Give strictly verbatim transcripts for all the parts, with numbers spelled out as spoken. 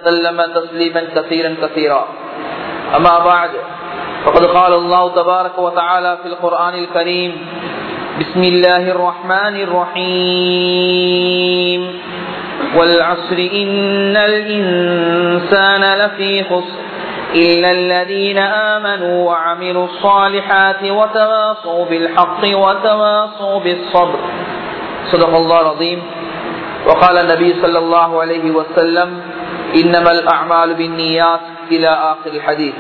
وسلم تسليما كثيرا كثيرا. أما بعد فقد قال الله تبارك وتعالى في القرآن الكريم: بسم الله الرحمن الرحيم والعصر إن الإنسان لفي خسر إلا الذين آمنوا وعملوا الصالحات وتواصوا بالحق وتواصوا بالصبر. صدق الله العظيم. وقال النبي صلى الله عليه وسلم: إنما الأعمال بالنيات إلى آخر الحديث.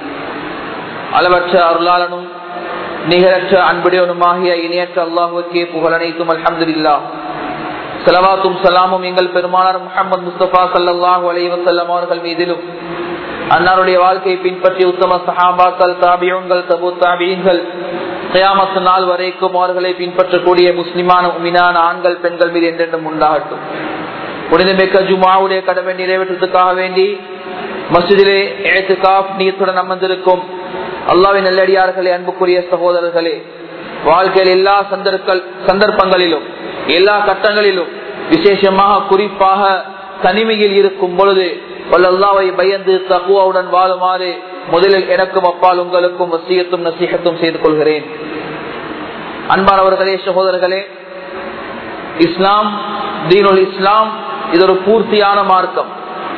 அளவற்ற அருளாளனும் நிகரற்ற அன்புடையவனுமாகிய இணையற்ற அல்லாஹ்வுக்கே புகழ் அனைத்தும். அல்ஹம்துலில்லாஹ். ஸலவாத்தும் ஸலாமும் எங்கள் பெருமானார் முஹம்மது முஸ்தபா ஸல்லல்லாஹு அலைஹி வஸல்லம் அவர்கள் மீதிலும், அன்னாருடைய வாழ்க்கையை பின்பற்றி உத்தம சஹாபாக்கள், தாபிஊன்கள், தபூ தாபிஈன்கள், கியாமத் நாள் வரைக்கும் அவர்களை பின்பற்றக்கூடிய முஸ்லிமான முஃமினான ஆண்கள் பெண்கள் மீது என்றென்றும் உண்டாகட்டும். புனிதமிக்க ஜுமாவுடைய கடமை நிறைவேற்றத்துக்காக வேண்டி மஸ்ஜிதிலே இஅ்திகாஃப் நியத்துடன் அமர்ந்திருக்கும் அல்லாஹ்வின் நல்லடியார்களே, அன்புக்குரிய சகோதரர்களே, வாழ்க்கையில் எல்லா சந்தர்ப்பங்களிலும் எல்லா கட்டங்களிலும், விசேஷமாக குறிப்பாக தனிமையில் இருக்கும் பொழுது அல்லாஹ்வை பயந்து தக்வாவுடன் வாழுமாறு முதலில் எனக்கும் அப்பால் உங்களுக்கும் வசியத்தும் நசீஹத்தும் செய்து கொள்கிறேன். அன்பானவர்களே, சகோதரர்களே, இஸ்லாம், தீனுல் இஸ்லாம், இது ஒரு பூர்த்தியான மார்க்கம்.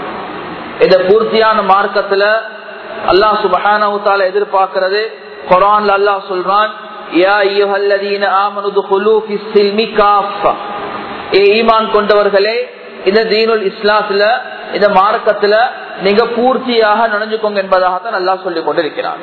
இந்த பூர்த்தியான மார்க்கத்துல அல்லாஹ் சுப்ஹானஹு வ தஆலா எதிர்பார்க்கிறது, குர்ஆன்ல அல்லாஹ் சொல்றான்: யா அய்யுஹல்லதீன ஆமனு துகுலூ ஃபிஸ்ஸில்மி காஃபா. ஏ ஈமான் கொண்டவர்களே, இந்த தீனுல் இஸ்லாத்துல, இந்த மார்க்கத்துல நீங்க பூர்த்தியாக நுழைஞ்சுக்கோங்க என்பதாகத்தான் அல்லாஹ் சொல்லிக் கொண்டிருக்கிறார்.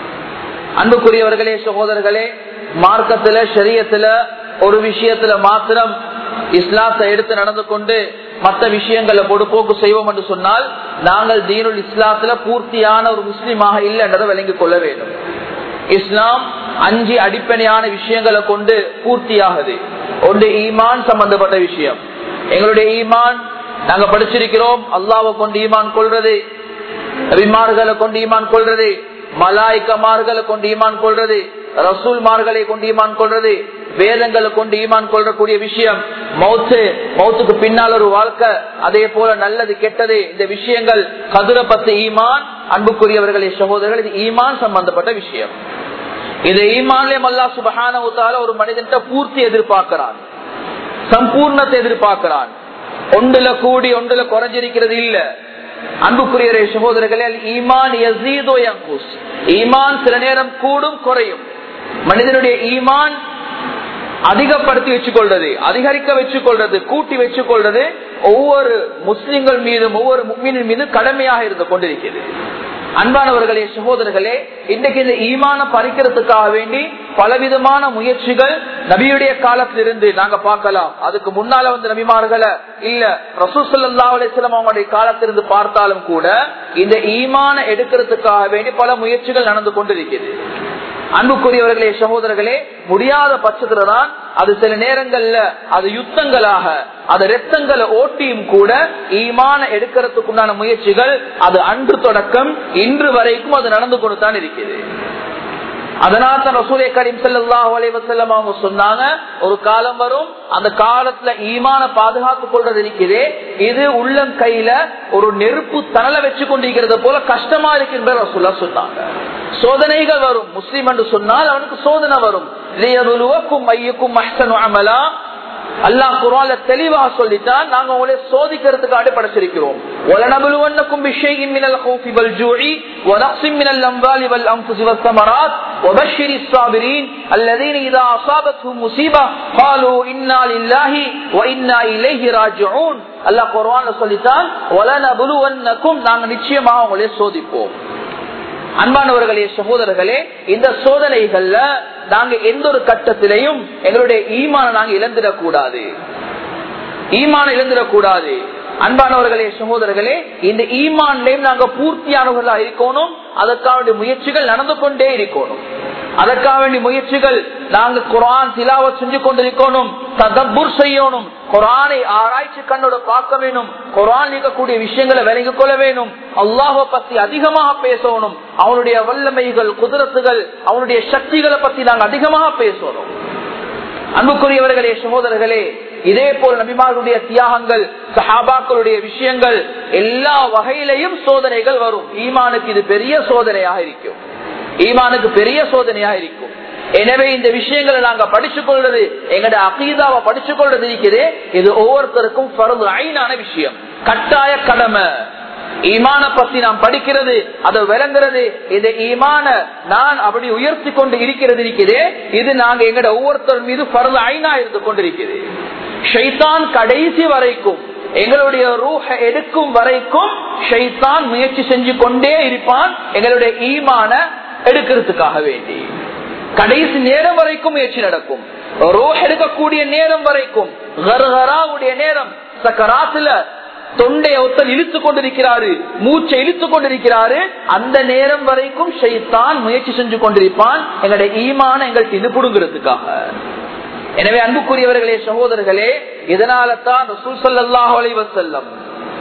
அன்புக்குரியவர்களே, சகோதரர்களே, மார்க்கத்துல ஷரியத்துல ஒரு விஷயத்துல மாத்திரம் இஸ்லாத்தை எடுத்து நடந்து கொண்டு மற்ற விஷயங்களை பொடுப்போக்கு செய்வோம் என்று சொன்னால் நாங்கள் தீனுல் இஸ்லாத்துல பூர்த்தியான ஒரு முஸ்லீமாக இல்லை என்றதை விளங்கிக் கொள்ள வேண்டும். இஸ்லாம் அஞ்சு அடிப்படையான விஷயங்களை கொண்டு பூர்த்தியாகுது. ஒன்று ஈமான் சம்பந்தப்பட்ட விஷயம். எங்களுடைய ஈமான் நாங்க படிச்சிருக்கிறோம், அல்லாஹ்வை கொண்டு ஈமான் கொள்றது, நபிமார்களை கொண்டு ஈமான் கொள்றது, மலாயிகமார்களை கொண்டு ஈமான் கொள்றது, ரசூல்மார்களை கொண்டு ஈமான் கொள்றது, வேதங்களை கொண்டு ஈமான் கொள்ளக்கூடிய விஷயம், மௌத்து, மௌத்துக்கு பின்னால் ஒரு வாழ்க்கை, அதே போல நல்லது கெட்டது, இந்த விஷயங்கள் கதுர பத்து ஈமான். அன்புக்குரியவர்களே, சகோதரர்கள், இது ஈமான் சம்பந்தப்பட்ட விஷயம். இந்த ஈமான்லயே அல்லாஹ் சுப்ஹானஹு வ தஆலா ஒரு மனிதன் பூர்த்தி எதிர்பார்க்கிறான், சம்பூர்ணத்தை எதிர்பார்க்கிறான். ஒன்றுல கூடி ஒன்றுல குறைஞ்சிருக்கிறது இல்ல. அன்புக்குரிய சகோதரர்களே, ஈமான் யஸீது வ யன்குஸ். ஈமான் சில நேரம் கூடும் குறையும். மனிதனுடைய ஈமான் அதிகப்படுத்தி வச்சுக் கொள்றது, அதிகரிக்க வச்சுக் கொள்றது, கூட்டி வச்சுக் கொள்றது ஒவ்வொரு முஸ்லிம்கள் மீதும் ஒவ்வொரு முஃமினின் மீது கடமையாக இருந்து கொண்டிருக்கிறது. அன்பானவர்களே, சகோதரர்களே, இன்றைக்கு இந்த ஈமான பறிக்கிறதுக்காக வேண்டி பலவிதமான முயற்சிகள் நபியுடைய காலத்திலிருந்து நாங்க பார்க்கலாம். அதுக்கு முன்னால வந்து நபிமார்களை இல்ல, ரசூல் ஸல்லல்லாஹு அலைஹி வஸல்லம் அவங்களுடைய காலத்திலிருந்து பார்த்தாலும் கூட இந்த ஈமான எடுக்கிறதுக்காக வேண்டி பல முயற்சிகள் நடந்து கொண்டிருக்கிறது. அன்புக்குரியவர்களே, சகோதரர்களே, முடியாத பட்சத்துலதான் அது சில நேரங்கள்ல அது யுத்தங்களாக, அது ரத்தங்களை ஓட்டியும் கூட ஈமான எடுக்கிறதுக்குண்டான முயற்சிகள் அது அன்று தொடக்கம் இன்று வரைக்கும் அது நடந்து கொண்டுதான் இருக்கிறது. அதனால தான் ரசூலே கரீம் ஸல்லல்லாஹு அலைஹி வஸல்லம் அவங்க சொன்னாங்க, ஒரு காலம் வரும், அந்த காலத்துல ஈமான பாதுகாத்துக் கொள்றது இருக்கிறதே, இது உள்ளம் கையில ஒரு நெருப்பு தணலை வச்சு கொண்டிருக்கிறது போல கஷ்டமா இருக்கின்ற ரசூலா சொன்னாங்க. சோதனைகள் வரும், முஸ்லிம் என்று சொன்னால் அவனுக்கு சோதனை வரும். லியபுலுவக்கும் ஐயுக்கும் அஹ்ஸனு அமலா. அல்லாஹ் குர்ஆன்ல தெளிவா சொல்லிட்டான், நாங்க உங்களை சோதிக்கிறதுக்காக படைச்சிருக்கிறோம். வலனபுலுவன்னக்கும் பிஷைஇன் மினல் ஹௌஃபி வல் ஜூஇ வ நக்ஸின் மினல் அம்வாலி வல் அன்ஃபுஸி வஸ் ஸமராத் வ பஷ்ஷிரிஸ் ஸாபிரீன் அல்லதீன இதா அஸாபத்துஹும் முஸீபா قالوا இன்னா லில்லாஹி வ இன்னா இலைஹி ராஜிஊன். அல்லாஹ் குர்ஆன்ல சொல்லிட்டான், வலனபுலுவன்னக்கும், நாங்க நிச்சயமா உங்களை சோதிப்போம். அன்பானவர்களே, சகோதரர்களே, இந்த சோதனைகள்ல நாங்க எந்த ஒரு கட்டத்திலையும் எங்களுடைய ஈமான நாங்க இழந்துடக்கூடாது, ஈமான இழந்துடக்கூடாது. அன்பானவர்களே, சகோதரர்களே, இந்த ஈமான்லையும் நாங்க பூர்த்தியானவர்களா இருக்கணும். அதற்கான முயற்சிகள் நடந்து கொண்டே இருக்கணும். அதற்காக வேண்டிய முயற்சிகள் நாங்க குர்ஆன் திலாவத் செஞ்சு கொண்டிருக்கணும், ததப்புர் செய்யணும், குர்ஆனை ஆராய்ச்சி கண்ணோட பார்க்க வேணும், குர்ஆன் இருக்கக்கூடிய விஷயங்களை விளங்கிக் கொள்ள வேணும், அல்லாஹ்வை பத்தி அதிகமாக பேசணும், அவனுடைய வல்லமைகள், குதிரத்துகள், அவனுடைய சக்திகளை பத்தி நாங்க அதிகமாக பேசணும். அன்புக்குரியவர்களே, சகோதரர்களே, இதே போல் நபிமார்களுடைய தியாகங்கள், சஹாபாக்களுடைய விஷயங்கள், எல்லா வகையிலையும் சோதனைகள் வரும். ஈமானுக்கு இது பெரிய சோதனையாக இருக்கும். ஈமானுக்கு பெரிய சோதனையாக இருக்கும். எனவே இந்த விஷயங்களை நாங்க படிச்சுக் கொள்றது, எங்கட அகீதாவை படிச்சுக் கொள்றது இருக்குது, இது ஒவ்வொருத்தருக்கும் ஃபர்து ஐனான விஷயம், கட்டாய கடமை. ஈமான பத்தி நாம் படிக்கிறது, அதை விளங்குறது, இந்த ஈமான நான் அப்படி உயர்த்தி கொண்டு இருக்கிறது இருக்குது, இது நாங்க எங்கட ஒவ்வொருத்தர் மீது ஃபர்து ஐனா இருந்து கொண்டிருக்கிறது. ஷைத்தான் கடைசி வரைக்கும், எங்களுடைய ரூஹ எடுக்கும் வரைக்கும் ஷைத்தான் முயற்சி செஞ்சு கொண்டே இருப்பான் எங்களுடைய ஈமான எடுக்கிறதுக்காக வேண்டி. கடைசி நேரம் வரைக்கும் முயற்சி நடக்கும். ரூஹ் எடுக்கக்கூடிய நேரம் வரைக்கும், கர்கராவுடைய நேரம், சக்கராத்துல தொண்டையை ஒத்தல் இழுத்து கொண்டிருக்கிறாரு, மூச்சை இழுத்து கொண்டிருக்கிறாரு, அந்த நேரம் வரைக்கும் ஷைத்தான் முயற்சி செஞ்சு கொண்டிருப்பான் எங்களுடைய ஈமான எங்கள்கிட்ட இது புடுங்கிறதுக்காக. எனவே அன்புக்குரியவர்களே, சகோதரர்களே, இதனால தான் ரசூல் ஸல்லல்லாஹு அலைஹி வஸல்லம்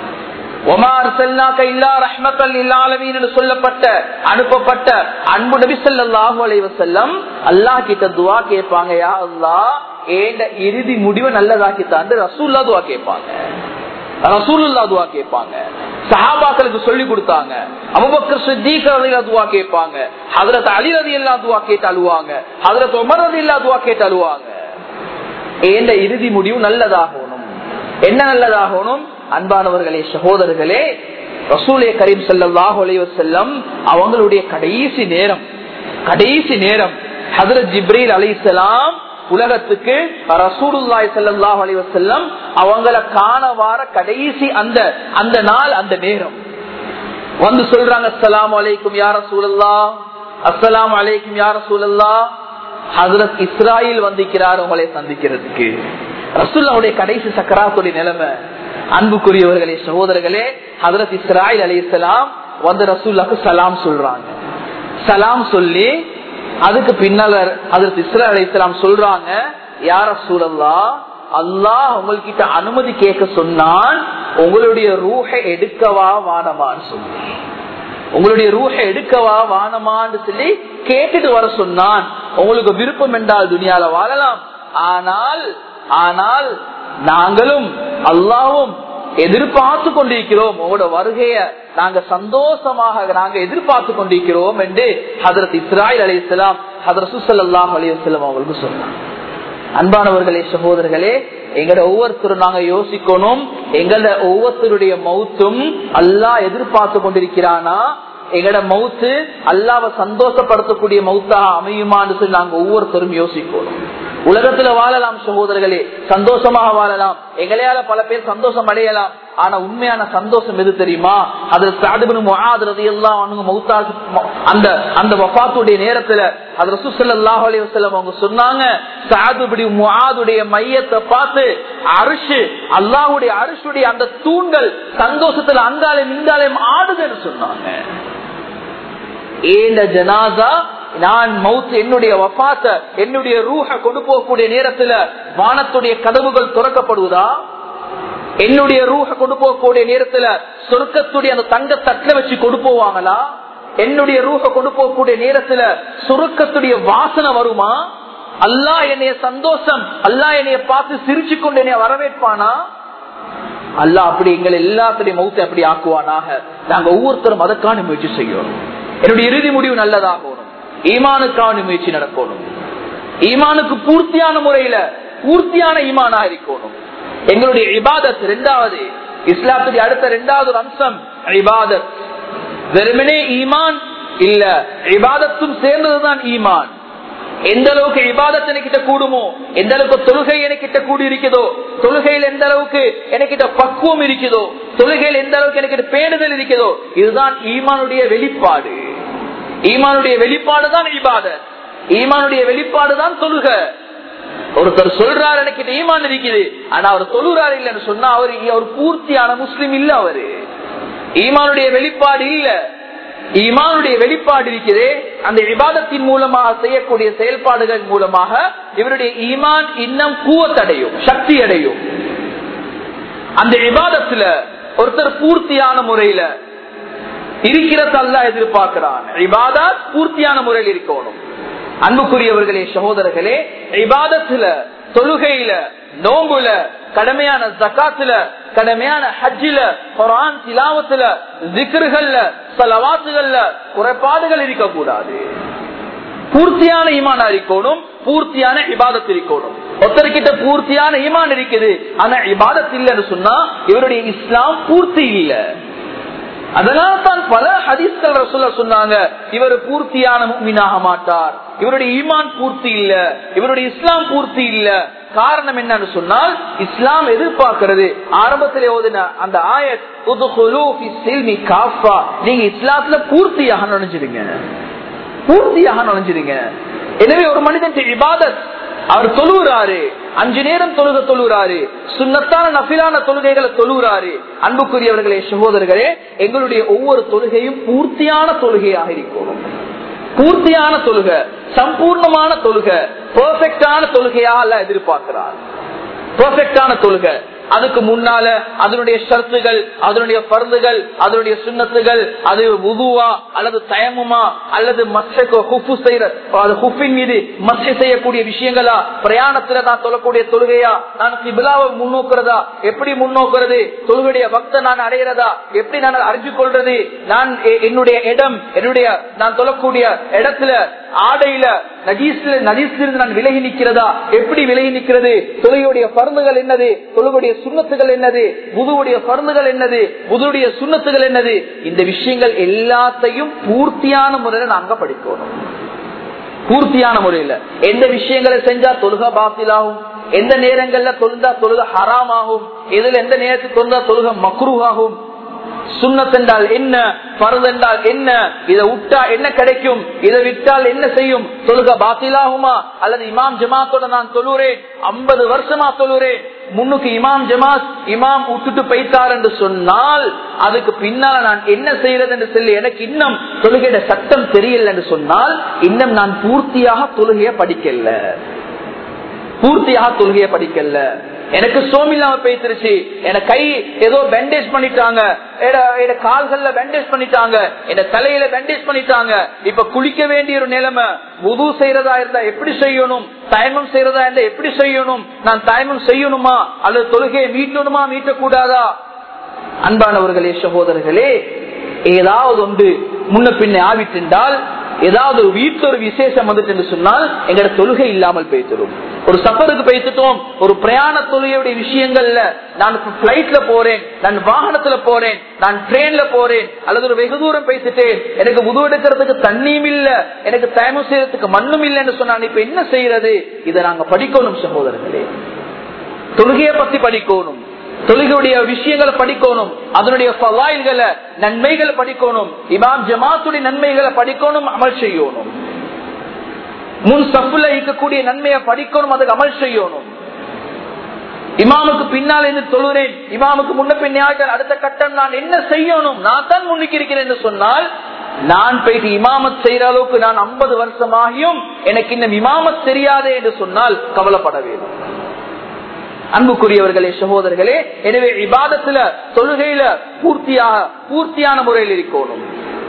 சொல்லப்பட்ட அனுப்பப்பட்ட அன்பு நபி ஸல்லல்லாஹு அலைஹி வஸல்லம் அல்லாஹ் கிட்ட துஆ கேட்பாங்க, யா அல்லாஹ் ஏண்ட இறுதி முடிவை நல்லதாக்கித்தான் ரசூலுல்லாஹ் துஆ கேட்பாங்க. ரசூலுல்லாஹ் துஆ கேட்பாங்க. சஹாபாக்களுக்கு சொல்லி கொடுத்தாங்க. அபூபக்கர் சித்தீக் ரலியல்லாஹு துஆ கேட்பாங்க. ஹஜ்ரத் அலி ரலியல்லாஹு துஆ கேட்டு அழுவாங்க. ஹஜ்ரத் உமர் ரலியல்லாஹு துஆ கேட்டு அழுவாங்க. ஏண்ட இறுதி முடிவு நல்லதாகணும். என்ன நல்லதாகணும்? அன்பானவர்களே, சகோதரர்களே, ரசூலே கரீம் ஸல்லல்லாஹு அலைஹி வஸல்லம் அவங்களுடைய கடைசி நேரம், கடைசி நேரம் ஹஜ்ரத் ஜிப்ரீல் அலைஹிஸ்ஸலாம் உலகத்துக்கு ரசூலுல்லாஹி ஸல்லல்லாஹு அலைஹி வஸல்லம் அவங்கள காண வார கடைசி அந்த அந்த நாள், அந்த நேரம் வந்து சொல்றாங்க, அஸ்ஸலாமு அலைக்கும் யா ரசூலல்லாஹ், அஸ்ஸலாமு அலைக்கும் யா ரசூலல்லாஹ். ஹஜ்ரத் இஸ்ராயில் வந்திருக்கிறார் உங்களை சந்திக்கிறதுக்கு. ரசூலுல்லாஹ்வுடைய கடைசி சக்கராத்துடைய நிலைமை. அன்புக்குரியவர்களே, சகோதரர்களே, ஹஜ்ரத் இஸ்ராயில் அலைஹிஸ்ஸலாம் வந்து ரசூலுல்லாஹ்க்கு சலாம் சொல்றாங்க. சலாம் சொல்லி அதுக்கு பின்னால ஹஜ்ரத் இஸ்ராயில் அலைஹிஸ்ஸலாம் சொல்றாங்க, யா ரசூலல்லாஹ், அல்லாஹ் உங்கள்கிட்ட அனுமதி கேட்க சொன்னான், உங்களுடைய ரூஹை எடுக்கவா வானமான்னு சொல்லி, உங்களுடைய ரூஹை எடுக்கவா வானமான்னு சொல்லி கேட்டுட்டு வர சொன்னான். உங்களுக்கு விருப்பம் என்றால் துனியால வாழலாம், ஆனால் ஆனால் நாங்களும் அல்லாஹ்வும் எதிர்பார்த்து கொண்டிருக்கிறோம், உங்களோட வருகைய நாங்க சந்தோஷமாக நாங்க எதிர்பார்த்து கொண்டிருக்கிறோம் என்று ஹஜ்ரத் இஸ்ராயில் அலைஹிஸ்ஸலாம் ஹஜ்ரத் ஸல்லல்லாஹு அலைஹி வஸல்லம் அவங்களுக்கு சொன்னாங்க. அன்பானவர்களே, சகோதரர்களே, எங்கட ஒவ்வொருத்தரும் நாங்க யோசிக்கணும், எங்கட ஒவ்வொருத்தருடைய மௌத்தும் அல்லாஹ் எதிர்பார்த்து கொண்டிருக்கிறானா, எங்கட மௌத்து அல்லாஹ்வை சந்தோஷப்படுத்தக்கூடிய மௌத்தாக அமையுமான்னு சொல்லி நாங்க ஒவ்வொருத்தரும் யோசிக்கணும். உலகத்துல வாழலாம் சகோதரர்களே, சந்தோஷமாக வாழலாம், எங்களையால பல பேர் சந்தோஷம் அடையலாம். ஆனா உண்மையான சந்தோஷம் எது தெரியுமா? அது சஅத் இப்னு முஆத் ரலியல்லாஹு அன்ஹு மௌத்தா அந்த அந்த வஃபாத்துடைய நேரத்துல அது ரசூல் ஸல்லல்லாஹு அலைஹி வஸல்லம் அவங்க சொன்னாங்க, சஅத் இப்னு முஆதுடைய மையத்தை பார்த்து அர்ஷ், அல்லாஹ்வுடைய அர்ஷுடைய அந்த தூண்கள் சந்தோஷத்துல அங்காலே மிங்காலே ஆடுதுன்னு சொன்னாங்க. ஏண்ட ஜனாஸா, நான் மவுத் என்னுடைய வஃபாத்த என்னுடைய ரூஹ கொண்டு போகக்கூடிய நேரத்துல வானத்துடைய கதவுகள் திறக்கப்படுவதா? என்னுடைய ரூஹ கொண்டு போகக்கூடிய நேரத்துல சொர்க்கத்துடைய அந்த தங்க தட்டுல வச்சு கொண்டு போவாங்களா? என்னுடைய ரூஹ கொண்டு போகக்கூடிய நேரத்துல சொர்க்கத்துடைய வாசனை வருமா? அல்லாஹ் என்னைய சந்தோஷம், அல்லாஹ் என்னைய பார்த்து சிரிச்சு கொண்டு என்னைய வரவேற்பானா? அல்லாஹ் அப்படி எங்களை எல்லாத்துடைய மௌத்தை அப்படி ஆக்குவானாக. நாங்க ஒவ்வொருத்தரும் அதற்கான முயற்சி செய்யணும். என்னுடைய இறுதி முடிவு நல்லதாகணும். ஈமானுக்கான முயற்சி நடக்கணும். ஈமானுக்கு பூர்த்தியான முறையில பூர்த்தியான ஈமானா இருக்கணும். எங்களுடைய இபாதத் இரண்டாவது, இஸ்லாத்துடைய அடுத்த இரண்டாவது அம்சம் இபாதத். வெறுமனே ஈமான் இல்ல, இபாதத்தும் சேர்ந்ததுதான் ஈமான். எந்த அளவுக்கு இபாதத் எனக்கிட்ட கூடுமோ, எந்த அளவுக்கு தொழுகை எனக்கிட்ட கூடி இருக்குதோ, தொழுகையில் எந்த அளவுக்கு எனக்கிட்ட பக்குவம் இருக்குதோ, தொழுகையில் எந்த அளவுக்கு எனக்கிட்ட பேணுதல் இருக்குதோ, இதுதான் ஈமானுடைய வெளிப்பாடு. ஈமானுடைய வெளிப்பாடு தான் இபாதத். ஈமானுடைய வெளிப்பாடு தான் தொழுக. ஒருத்தர் சொல்றாரு எனக்கு ஈமான் இருக்குது, ஆனா அவர் தொழுறாரு இல்லன்னு சொன்னா அவர் அவர் பூர்த்தியான முஸ்லிம் இல்ல. அவரு ஈமானுடைய வெளிப்பாடு இல்ல. ஈமானுடைய வெளிப்பாடு இருக்கிறதே, அந்த இபாதத்தின் மூலமாக செய்யக்கூடிய செயல்பாடுகள் மூலமாக இவருடைய ஈமான் இன்னும் கூவத்தடையும், சக்தி அடையும். அந்த இபாதத்துல ஒருத்தர் பூர்த்தியான முறையில இருக்கிறது அல்லாஹ் எதிர்பார்க்கிறான். இபாதத் பூர்த்தியான முறையில் இருக்கணும். அன்புக்குரியவர்களே, சகோதரர்களே, இபாதத்துல, தொழுகையில, நோம்புல, கடமையான ஜகாத்துல, கடமையான ஹஜ்ஜில, குர்ஆன் திலாவத்துல, திக்ருகள்ல, ஸலவாத்துகள்ல குறைபாடுகள் இருக்கக்கூடாது. பூர்த்தியான ஈமான் இருக்கணும், பூர்த்தியான இபாதத் இருக்கணும். ஒருத்தர்கிட்ட பூர்த்தியான ஈமான் இருக்குது, ஆனா இபாதத் இல்லைன்னு சொன்னா இவருடைய இஸ்லாம் பூர்த்தி இல்ல. அதனால தான் பல ஹதீஸ்கள் ரசூலுல்லாஹ் சொன்னாங்க, இவர் பூர்த்தியான முஃமினாக மாட்டார், இவருடைய ஈமான் பூர்த்தி இல்ல, இவருடைய இஸ்லாம் பூர்த்தி இல்ல. காரணம் என்னன்னு சொன்னால், இஸ்லாம் எதிர்பார்க்கிறது ஆரம்பத்திலே ஓதின அந்த ஆயத், உத்குலூ ஃபிஸ்ஸில்மி காஃபா, நீங்க இஸ்லாத்துல பூர்த்தியாக நுழைஞ்சிடுங்க, பூர்த்தியாக நுழைஞ்சிடுங்க. எனவே ஒரு மனிதன் இபாதத், அவர் தொழுகிறாரு, அஞ்சு நேரம் தொழுக தொழுகிறாரு, சுன்னத்தான நஃபிலான தொழுகைகளை தொழுகிறாரு. அன்புக்குரியவர்களே, சகோதரர்களே, எங்களுடைய ஒவ்வொரு தொழுகையும் பூர்த்தியான தொழுகையாக இருக்கணும். பூர்த்தியான தொழுக, சம்பூர்ணமான தொழுக, பெர்ஃபெக்டான தொழுகையாக அல்ல எதிர்பார்க்கிறார். பெர்ஃபெக்டான தொழுக, அதுக்கு முன்னால அதனுடைய ஷர்த்துகள், அதனுடைய பர்துகள், அதனுடைய சுன்னத்துகள், அது வுதுவா அல்லது தயமுமா அல்லது ஹுஃபின் மீது மஸ்ஹ் செய்யக்கூடிய விஷயங்களா, பிரயாணத்துல நான் தொழக்கூடிய தொழுகையா, நான் கிப்லாவை முன்னோக்குறதா, எப்படி முன்னோக்குறது, தொழுகைய வக்த நான் அடைகிறதா, எப்படி நான் அறிஞ்சு கொள்றது, நான் என்னுடைய இடம், என்னுடைய நான் தொழக்கூடிய இடத்துல ஆடையில நஜீஸ்ல நஜீஸ்லிருந்து நான் விலகி நிற்கிறதா, எப்படி விலகி நிற்கிறது, தொழுகையுடைய பர்துகள் என்னது, தொழுகையுடைய சுன்னத்துகள் என்னது, வுதுவுடைய பர்துகள் என்னது, வுதுவுடைய சுன்னத்துகள் என்னது, இந்த விஷயங்கள் எல்லாத்தையும் பூர்த்தியான முறையில நாங்க படிக்கணும். பூர்த்தியான முறையில எந்த விஷயங்களை செஞ்சா தொழுக பாத்திலாகும், எந்த நேரங்கள்ல தொழுந்தா தொழுக ஹராம் ஆகும், இதுல எந்த நேரத்தில் தொழுந்தா தொழுக மக்ரூஹ் ஆகும், சுன்னத் என்றால் என்ன, ஃபர்து என்றால் என்ன, இதை விட்டா என்ன கிடைக்கும், இதை விட்டால் என்ன செய்யும், தொழுக பாத்திலாகுமா, அல்லது இமாம் ஜமாத்தோட நான் தொழுறேன், ஐம்பது வருஷமா தொழுறேன், முன்னுக்கு இமாம் ஜமாத் இமாம் விட்டுட்டு போய்த்தார் என்று சொன்னால் அதுக்கு பின்னால நான் என்ன செய்யறது என்று சொல்லி எனக்கு இன்னும் தொழுகையோட சட்டம் தெரியல என்று சொன்னால் இன்னும் நான் பூர்த்தியாக தொழுகையை படிக்கல, பூர்த்தியாக தொழுகையை படிக்கல. எனக்கு சோமில்லாம பேசிருச்சு, என் கை ஏதோ பேண்டேஜ் பண்ணிட்டாங்க, கால்கள்ல பேண்டேஜ் பண்ணிட்டாங்க, என் தலையில பேண்டேஜ் பண்ணிட்டாங்க, இப்ப குளிக்க வேண்டிய ஒரு நிலைமை, வுது செய்யறதா இருந்தா எப்படி செய்யணும், தயமம் செய்யறதா இருந்தா எப்படி செய்யணும், நான் தயமம் செய்யணுமா அல்லது தொழுகையை மீட்டணுமா மீட்டக்கூடாதா? அன்பானவர்களே, சகோதரர்களே, ஏதாவது ஒன்று முன்ன பின்ன ஆவிட்டால், ஏதாவது ஒரு வீட்டுல ஒரு விசேஷம் வந்துட்டு சொன்னால் எங்கட தொழுகை இல்லாமல் போய்த்திடும். ஒரு சஃபருக்கு போய்த்துட்டோம், ஒரு பிரயாண தொழுகையுடைய விஷயங்கள்ல, நான் பிளைட்ல போறேன், நான் வாகனத்துல போறேன், நான் ட்ரெயின்ல போறேன், அல்லது ஒரு வெகு தூரம் பேசிட்டேன், எனக்கு உதவு எடுக்கிறதுக்கு தண்ணியும் இல்ல, எனக்கு தயமம் செய்யறதுக்கு மண்ணும் இல்லைன்னு சொன்னா இப்ப என்ன செய்யறது? இதை நாங்க படிக்கணும் சகோதரர்களே, தொழுகையை பத்தி படிக்கணும், தொழுகையுடைய விஷயங்களை படிக்கணும், அதனுடைய ஃபலாயில்களை நன்மைகளை படிக்கணும், இமாம் ஜமாத்துடைய நன்மைகளை படிக்கணும், அமல் செய்யணும், முன் சஃப்ல இருக்கக்கூடிய நன்மையை படிக்கணும், அதுக்கு அமல் செய்யணும். இமாமுக்கு பின்னால் இருந்து தொழுகிறேன், இமாமுக்கு முன்ன பின்னாக அடுத்த கட்டம் நான் என்ன செய்யணும், நான் தான் முன்னுக்கு இருக்கிறேன் என்று சொன்னால் நான் போயிட்டு இமாமத் செய்யற அளவுக்கு நான் ஐம்பது வருஷமாகியும் எனக்கு இன்னும் இமாமத் தெரியாதே என்று சொன்னால் கவலைப்பட வேண்டும். அன்புக்குரியவர்களே, சகோதரர்களே, எனவே இபாதத்துல தொழுகையில பூர்த்தியாக பூர்த்தியான முறையில் இருக்கணும்.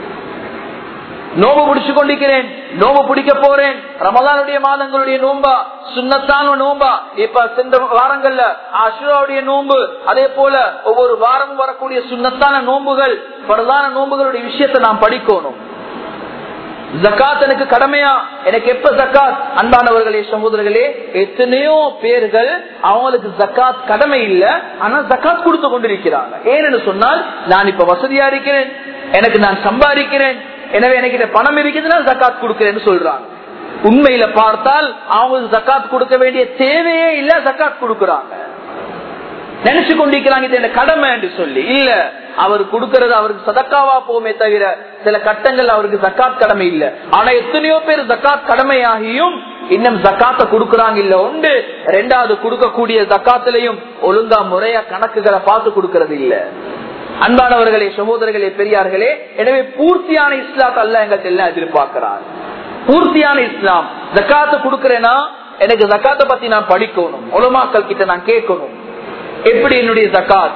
நோம்பு பிடிச்சு கொண்டிருக்கிறேன், நோம்பு பிடிக்க போறேன், ரமலானுடைய மாதங்களுடைய நோம்பா, சுன்னத்தான நோம்பா, இப்ப சென்ற வாரங்கள்ல அஷுராவுடைய நோம்பு, அதே போல ஒவ்வொரு வாரமும் வரக்கூடிய சுன்னத்தான நோம்புகள், பிரதான நோம்புகளுடைய விஷயத்தை நாம் படிக்கணும். ஜக்காத் எனக்கு கடமையா, எனக்கு எப்ப ஜக்காத்? அன்பானவர்களே, சகோதரர்களே, எத்தனையோ பேர்கள் அவங்களுக்கு ஜக்காத் கடமை இல்ல, ஆனா ஜக்காத் கொடுத்து கொண்டிருக்கிறாங்க. ஏன்னு சொன்னால் நான் இப்ப வசதியா இருக்கிறேன், எனக்கு நான் சம்பாதிக்கிறேன், எனவே எனக்கு பணம் இருக்குதுன்னா ஜக்காத் கொடுக்கிறேன்னு சொல்றாங்க. உண்மையில பார்த்தால் அவங்களுக்கு ஜக்காத் கொடுக்க வேண்டிய தேவையே இல்ல, ஜக்காத் கொடுக்கறாங்க, நினைச்சு கொண்டிருக்கிறாங்க இது என்ன கடமை என்று சொல்லி. இல்ல, அவர் கொடுக்கிறது அவருக்கு சதக்காவா போமே தவிர சில கட்டங்கள் அவருக்கு ஜக்காத் கடமை இல்ல. ஆனா எத்தனையோ பேர் ஜக்காத் கடமையாகியும் இன்னும் ஜக்காத்த கொடுக்கறாங்க இல்ல. ஒன்று, ரெண்டாவது கொடுக்கக்கூடிய ஜக்காத்திலையும் ஒழுங்கா முறையா கணக்குகளை பார்த்து கொடுக்கறது இல்ல. அன்பானவர்களே, சகோதரர்களே, பெரியார்களே, எனவே பூர்த்தியான இஸ்லாத்தை அல்லாஹ் எங்கள்கிட்ட எல்லாம் எதிர்பார்க்கிறார். பூர்த்தியான இஸ்லாம். ஜக்காத்த கொடுக்கிறேன்னா எனக்கு ஜக்காத்தை பத்தி நான் படிக்கணும், உலமாக்கள் கிட்ட நான் கேட்கணும், எப்படி என்னுடைய ஜக்காத்,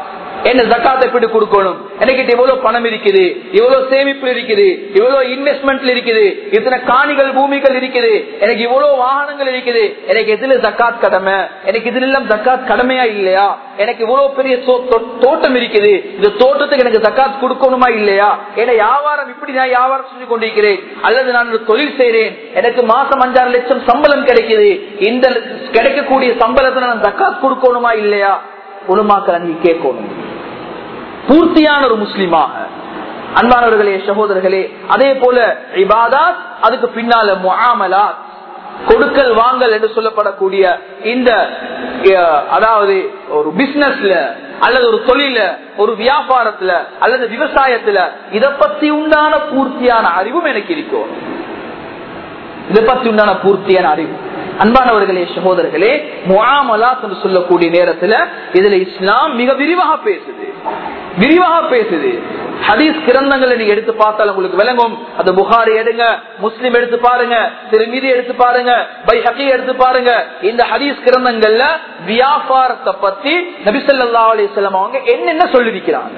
என்ன ஜக்காத் எப்படி கொடுக்கணும், எனக்கு இவ்வளவு பணம் இருக்குது, இவ்வளவு சேமிப்பு இருக்குது, இவ்வளவு இன்வெஸ்ட்மெண்ட்ல இருக்குது, இத்தனை காணிகள் பூமிகள் இருக்குது, எனக்கு இவ்வளவு வாகனங்கள் இருக்குது, எனக்கு எதுல ஜக்காத் கடமை, எனக்கு இதுல எல்லாம் ஜக்காத் கடமையா இல்லையா, எனக்கு இவ்வளவு பெரிய தோட்டம் இருக்குது, இந்த தோட்டத்துக்கு எனக்கு ஜக்காத் கொடுக்கணுமா இல்லையா, ஏன்னா வியாபாரம் இப்படி நான் வியாபாரம் செஞ்சு கொண்டிருக்கிறேன், அல்லது நான் தொழில் செய்யறேன், எனக்கு மாசம் அஞ்சாறு லட்சம் சம்பளம் கிடைக்குது, இந்த கிடைக்கக்கூடிய சம்பளத்தை நான் ஜக்காத் கொடுக்கணுமா இல்லையா, உலமாக்கள் அன்னைக்கு கேட்கணும். பூர்த்தியான ஒரு முஸ்லிமாக அன்பானவர்களே சகோதரர்களே. அதே போல இபாதத், அதுக்கு பின்னால முஆமலாத், கொடுக்கல் வாங்கல் என்று சொல்லப்படக்கூடிய இந்த அதாவது ஒரு பிசினஸ்ல அல்லது ஒரு தொழில ஒரு வியாபாரத்துல அல்லது விவசாயத்துல இதை பத்தி உண்டான பூர்த்தியான அறிவும் எனக்கு இருக்கும். இதை பத்தி உண்டான பூர்த்தியான அறிவு. அன்பானவர்களே சகோதரர்களே, முஆமலாத் என்று சொல்லக்கூடிய நேரத்துல இதுல இஸ்லாம் மிக விரிவாக பேசுது விரிவாக பேசுது ஹதீஸ் கிரந்தங்களை நீங்க எடுத்து பார்த்தால் உங்களுக்கு விளங்கும். அது புகாரி எடுங்க, முஸ்லிம் எடுத்து பாருங்க, திருமிதி எடுத்து பாருங்க, பைஹகி எடுத்து பாருங்க. இந்த ஹதீஸ் கிரந்தங்கள்ல வியாபாரத்தை பத்தி நபி ஸல்லல்லாஹு அலைஹி வஸல்லம் அவங்க என்னென்ன சொல்லிருக்கிறாங்க,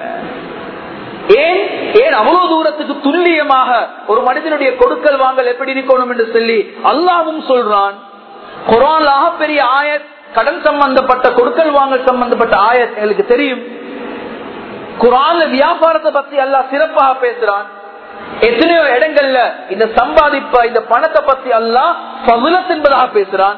ஏன் ஏன் அவ்வளவு தூரத்துக்கு துல்லியமாக ஒரு மனிதனுடைய கொடுக்கல் வாங்கல் எப்படி இருக்கணும் என்று சொல்லி அல்லாஹ்வும் சொல்றான். குர்ஆன்ல பெரிய ஆயத், கடன் சம்பந்தப்பட்ட கொடுக்கல் வாங்கல் சம்பந்தப்பட்ட ஆயத் எங்களுக்கு தெரியும். குர்ஆன்ல வியாபாரத்தை பத்தி அல்லாஹ் சிறப்பாக பேசுறான். எத்தனையோ இடங்கள்ல இந்த சம்பாதிப்ப இந்த பணத்தை பத்தி அல்லாஹ் ஃபதுலத் என்பதாக பேசுறான்.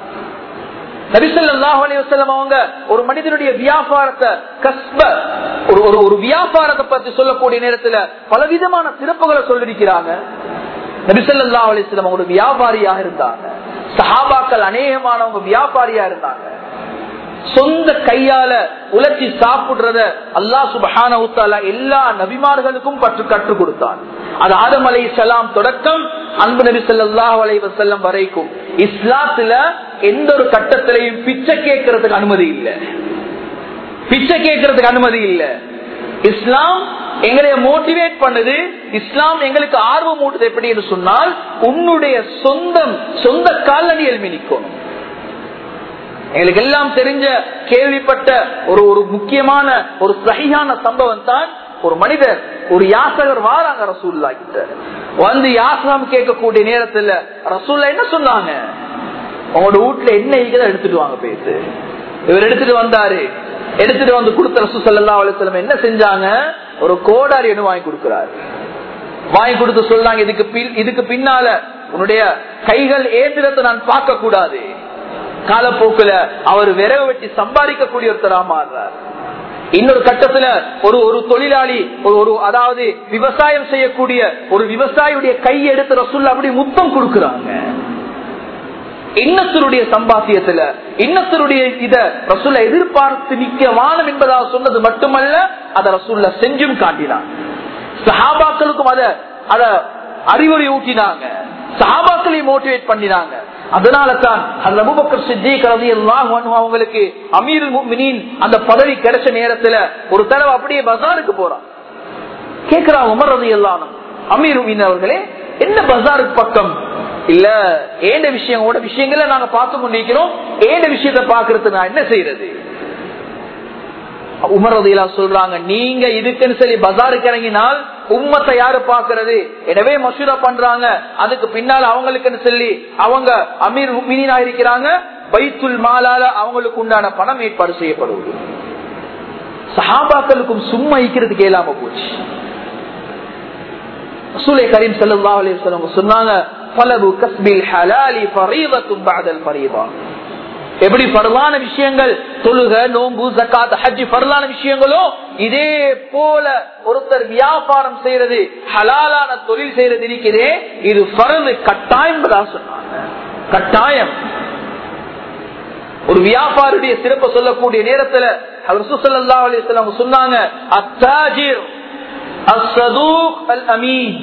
நபி ஸல்லல்லாஹு அலைஹி வஸல்லம் அவங்க ஒரு மனிதனுடைய வியாபாரத்தை கஸ்ப ஒரு ஒரு வியாபாரத்தை பத்தி சொல்லக்கூடிய நேரத்துல பலவிதமான சிறப்புகளை சொல்லிருக்கிறாங்க. நபி ஸல்லல்லாஹு அலைஹி வஸல்லம் ஒரு வியாபாரியாக இருந்தாங்க. சஹாபாக்கள் அநேகமானவங்க வியாபாரியா இருந்தாங்க. சொந்த கையால உழைச்சி சாப்பிடுறத அல்லாஹ் சுப்ஹானஹு வ தஆலா எல்லா நபிமார்களுக்கும் பற்று கற்றுக் கொடுத்தான். அது ஆதம் அலைஹிஸ்ஸலாம் தொடக்கம் அன்பு நபி ஸல்லல்லாஹு அலைஹி வஸல்லம் வரைக்கும் இஸ்லாத்துல எந்த ஒரு கட்டத்திலையும் பிச்சை கேட்கறதுக்கு அனுமதி இல்லை. பிச்சை கேட்கறதுக்கு அனுமதி இல்லை. இஸ்லாம் எங்களை மோட்டிவேட் பண்ணுது. இஸ்லாம் எங்களுக்கு ஆர்வம் ஊட்டுது. எப்படி என்று சொன்னால், உன்னுடைய சொந்தம் சொந்த காலனி எழுப்பி நிற்கணும். எங்களுக்கு எல்லாம் தெரிஞ்ச கேள்விப்பட்ட ஒரு ஒரு முக்கியமான ஒரு சஹீஹான சம்பவம் தான், ஒரு மனிதர் ஒரு யாசகர் வாராங்க ரசூலுல்லாஹ் கிட்ட. வந்து யாசகம் கேட்கக்கூடிய நேரத்துல ரசூலுல்லாஹ் என்ன சொன்னாங்க, உங்களோட வீட்டுல என்ன இருக்குதோ எடுத்துட்டு வாங்க பேசு. இவர் எடுத்துட்டு வந்தாரு. எடுத்துட்டு வந்து கொடுத்த ரசூல் ஸல்லல்லாஹு அலைஹி வஸல்லம் என்ன செஞ்சாங்க, ஒரு கோடாரி என்ன வாங்கி கொடுக்கிறாரு. வாங்கி கொடுத்து சொல்லாங்க, இதுக்கு இதுக்கு பின்னால உன்னுடைய கைகள் ஏந்திரத்தை நான் பார்க்க கூடாது. காலப்போக்குல அவர் விரவு வெட்டி சம்பாதிக்கக்கூடிய ஒருத்தரா மாறுறார். இன்னொரு கட்டத்துல ஒரு ஒரு தொழிலாளி ஒரு அதாவது விவசாயம் செய்யக்கூடிய ஒரு விவசாயியுடைய கையை எடுத்து ரசூலுல்லாஹ் அப்படி முத்தம் கொடுக்கிறாங்க. இன்னத்தருடைய சம்பாத்தியத்துல இன்னத்தருடைய இத ரசூலுல்லாஹ் எதிர்பார்த்து நிக்க வானம் என்பதாக சொன்னது மட்டுமல்ல, அத ரசூலுல்லாஹ் செஞ்சும் காட்டினாங்க. சஹாபாக்களுக்கும் அத அத அறிவுரை ஊட்டினாங்க. சஹாபாக்களையும் மோட்டிவேட் பண்ணினாங்க. அதனால தான் அபூபக்கர் சித்திக் ரலியல்லாஹு அன்ஹு அவங்களுக்கு அமீருல் முஃமினீன் அந்த பதவி கிடைச்ச நேரத்துல ஒரு தடவை அப்படியே பஜாருக்கு போறாங்க. கேக்குறாங்க உமர் ரலியல்லாஹு அன்ஹு, அமீருல் முஃமினீன் அவர்களே, என்ன பஜாருக்கு பக்கம் இல்ல, ஏண்ட விஷயங்களோட விஷயங்களை நாங்க பார்த்து கொண்டிருக்கிறோம், ஏண்ட விஷயத்தை பாக்குறதுக்கு நான் என்ன செய்யறது? உமர் ரலியல்லாஹு சொல்றாங்க, நீங்க இதுக்குன்னு சொல்லி பஜாருக்கு இறங்கினால் உம்மத்தை யாரு பாக்குறது? எனவே மசூரா பண்றாங்க. அதுக்கு பின்னால் அவங்களுக்கு சொல்லி அவங்க அமீர் முஃமினீனா இருக்கிறாங்க. பைத்துல் மாலால அவங்களுக்கு உண்டான பணம் ஏற்பாடு செய்யப்படுவது. சஹாபாக்களுக்கும் சும்மா இருக்கிறதுக்கு இயலாம போச்சு. ரசூலே கரீம் ஸல்லல்லாஹு அலைஹி வஸல்லம் சொன்னாங்க, ஃபலபு கஸ்பில் ஹலாலி ஃபரீதத்துன் பஅதல் ஃபரீதா. எப்படி பரலான விஷயங்கள் தொழுக, நோன்பு, ஜகாத், ஹஜ் பரலான விஷயங்களோ, இதே போல ஒருத்தர் வியாபாரம் செய்யறது, ஹலாலான தொழில் செய்யறது இருக்கிறதே, இது ஃபர்து, கட்டாயம் சொன்னாங்க. கட்டாயம். ஒரு வியாபாரியுடைய சிறப்பை சொல்லக்கூடிய நேரத்தில் ரசூல் ஸல்லல்லாஹு அலைஹி வஸல்லம் சொன்னாங்க, அத்தாஜிர் அஸ்ஸதூக் அல் அமீன்,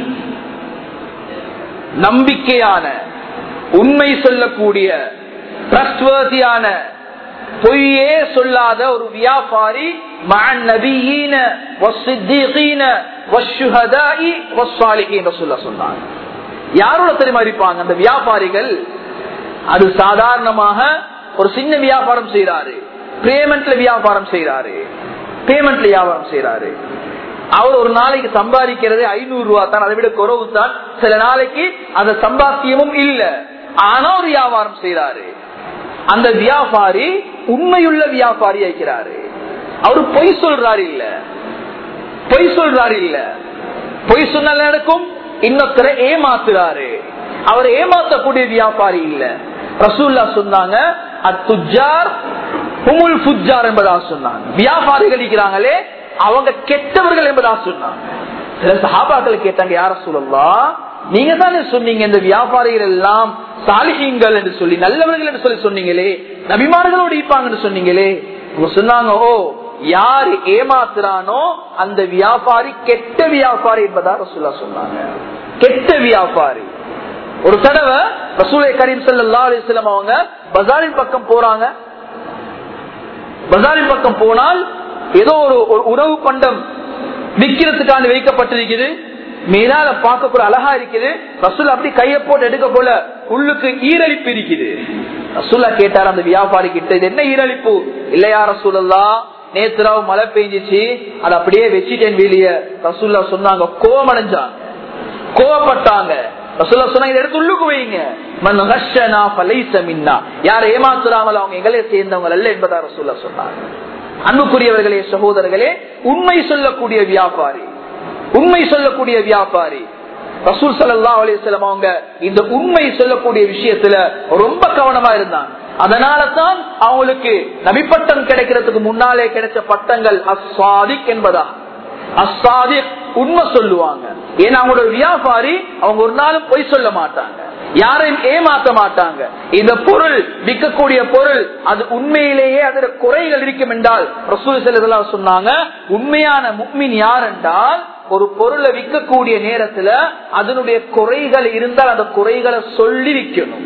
நம்பிக்கையான உண்மை சொல்லக்கூடிய ட்ரஸ்ட்வர்தியான பொய்யே சொல்லாத ஒரு வியாபாரி மஅன் நபியீன வஸ்ஸித்தீகீன வஷ்ஷுஹதாஇ வஸ்ஸாலிஹீன் ரசூலுல்லாஹ் சொன்னாங்க. யாரோட தெரியுமா இருப்பாங்க அந்த வியாபாரிகள்? அது சாதாரணமாக ஒரு சின்ன வியாபாரம் செய்யறாரு, பேமெண்ட்ல வியாபாரம் செய்யறாரு, பேமெண்ட்ல வியாபாரம் செய்யறாரு. அவர் ஒரு நாளைக்கு சம்பாதிக்கிறது ஐநூறு ரூபா தான், அதை விட குறவு தான். சில நாளைக்கு அந்த சம்பாத்தியமும் இல்ல, ஆனா ஒரு வியாபாரம் செய்யறாரு. அந்த வியாபாரி உண்மையுள்ள வியாபாரி ஆகிறாரு. அவரு பொய் சொல்றாரு இல்ல, பொய் சொல்றாரு இல்ல. பொய் சொன்னால நடக்கும், இன்னொருத்தரை ஏமாத்துறாரு. அவர் ஏமாத்தக்கூடிய வியாபாரி இல்ல. ரசூலுல்லாஹ் சொன்னாங்க அத்துஜார் ஹுமுல் ஃபுஜ்ஜார் என்பதா சொன்னாங்க. வியாபாரிகள் இருக்கிறாங்களே அவங்க கெட்டவர்கள் என்பதா சொன்னாங்க. சில சஹாபாக்கள் கேட்டாங்க, யா ரசூலல்லாஹ் நீங்க தானே சொன்னீங்க இந்த வியாபாரிகள் எல்லாம் சாலிஹீன்கள் என்று சொல்லி, நல்லவர்கள் என்று சொல்லி சொன்னீங்களே, நபிமார்களோடு இருப்பாங்கன்னு சொன்னீங்களே. சொன்னாங்க, ஓ யாரு ஏமாத்துறானோ அந்த வியாபாரி கெட்ட வியாபாரி என்பதா ரசூலுல்லாஹ் சொன்னாங்க. கெட்ட வியாபாரி. ஒரு தடவை ரசூலை கரீம் ஸல்லல்லாஹு அலைஹி வஸல்லம் அவங்க பஜாரின் பக்கம் போறாங்க. பஜாரின் பக்கம் போனால் ஏதோ ஒரு உணவு பண்டம் விற்கிறதுக்கான வைக்கப்பட்டிருக்குது. மேலால பார்க்க கூட அழகா இருக்குது. ரசூல் அப்படி கையை போட்டு எடுக்க போல உள்ளுக்கு ஈரழிப்பு இருக்குது. ரசூல்லா கேட்டார் அந்த வியாபாரி கிட்ட, இது என்ன ஈரழிப்பு? இல்லையா ரசூலல்லாஹ், நேத்ராவு மழை பெஞ்சிச்சு, அதை அப்படியே வச்சுட்டேன் வெளிய. ரசூல்லா சொன்னாங்க, கோவமடைஞ்சாங்க, கோவப்பட்டாங்க. ரசூலுல்லாஹ் சொன்னாங்க, எடுத்து உள்ளுக்கு வைங்க. மன் கஷனா ஃபலைஸ மின்னா, யாரை ஏமாத்துறாங்களோ அவங்க எங்களே சேர்ந்தவங்க அல்ல என்பதா ரசூலுல்லாஹ் சொன்னாங்க. அன்புக்குரியவர்களே, சகோதரர்களே, உண்மை சொல்லக்கூடிய வியாபாரி, உண்மை சொல்லக்கூடிய வியாபாரி ரசூல் ஸல்லல்லாஹு அலைஹி வஸல்லம் அவங்க இந்த உண்மை சொல்லக்கூடிய விஷயத்துல ரொம்ப கவனமா இருந்தாங்க. அதனால தான் அவங்களுக்கு நபிப்பட்டம் கிடைக்கிறதுக்கு முன்னாலே கிடைச்ச பட்டங்கள் அஸ்ஸாதிக் என்பதா. அஸ்ஸாதிக் உண்மை சொல்லுவாங்க. ஏன்னா அவங்களோட வியாபாரி, அவங்க ஒரு நாளும் பொய் சொல்ல மாட்டாங்க, யாரையும் ஏமாத்த மாட்டாங்க. இந்த பொருள் விற்கக்கூடிய பொருள் அது உண்மையிலேயே அதுல குறைகள் இருக்கும் என்றால் ரசூல் ஸல்லல்லாஹு அலைஹி வஸல்லம் சொன்னாங்க, உண்மையான முஃமின் யார் என்றால் ஒரு பொருளை விற்கக்கூடிய நேரத்துல அதனுடைய குறைகள் இருந்தால் அந்த குறைகளை சொல்லி விற்கணும்.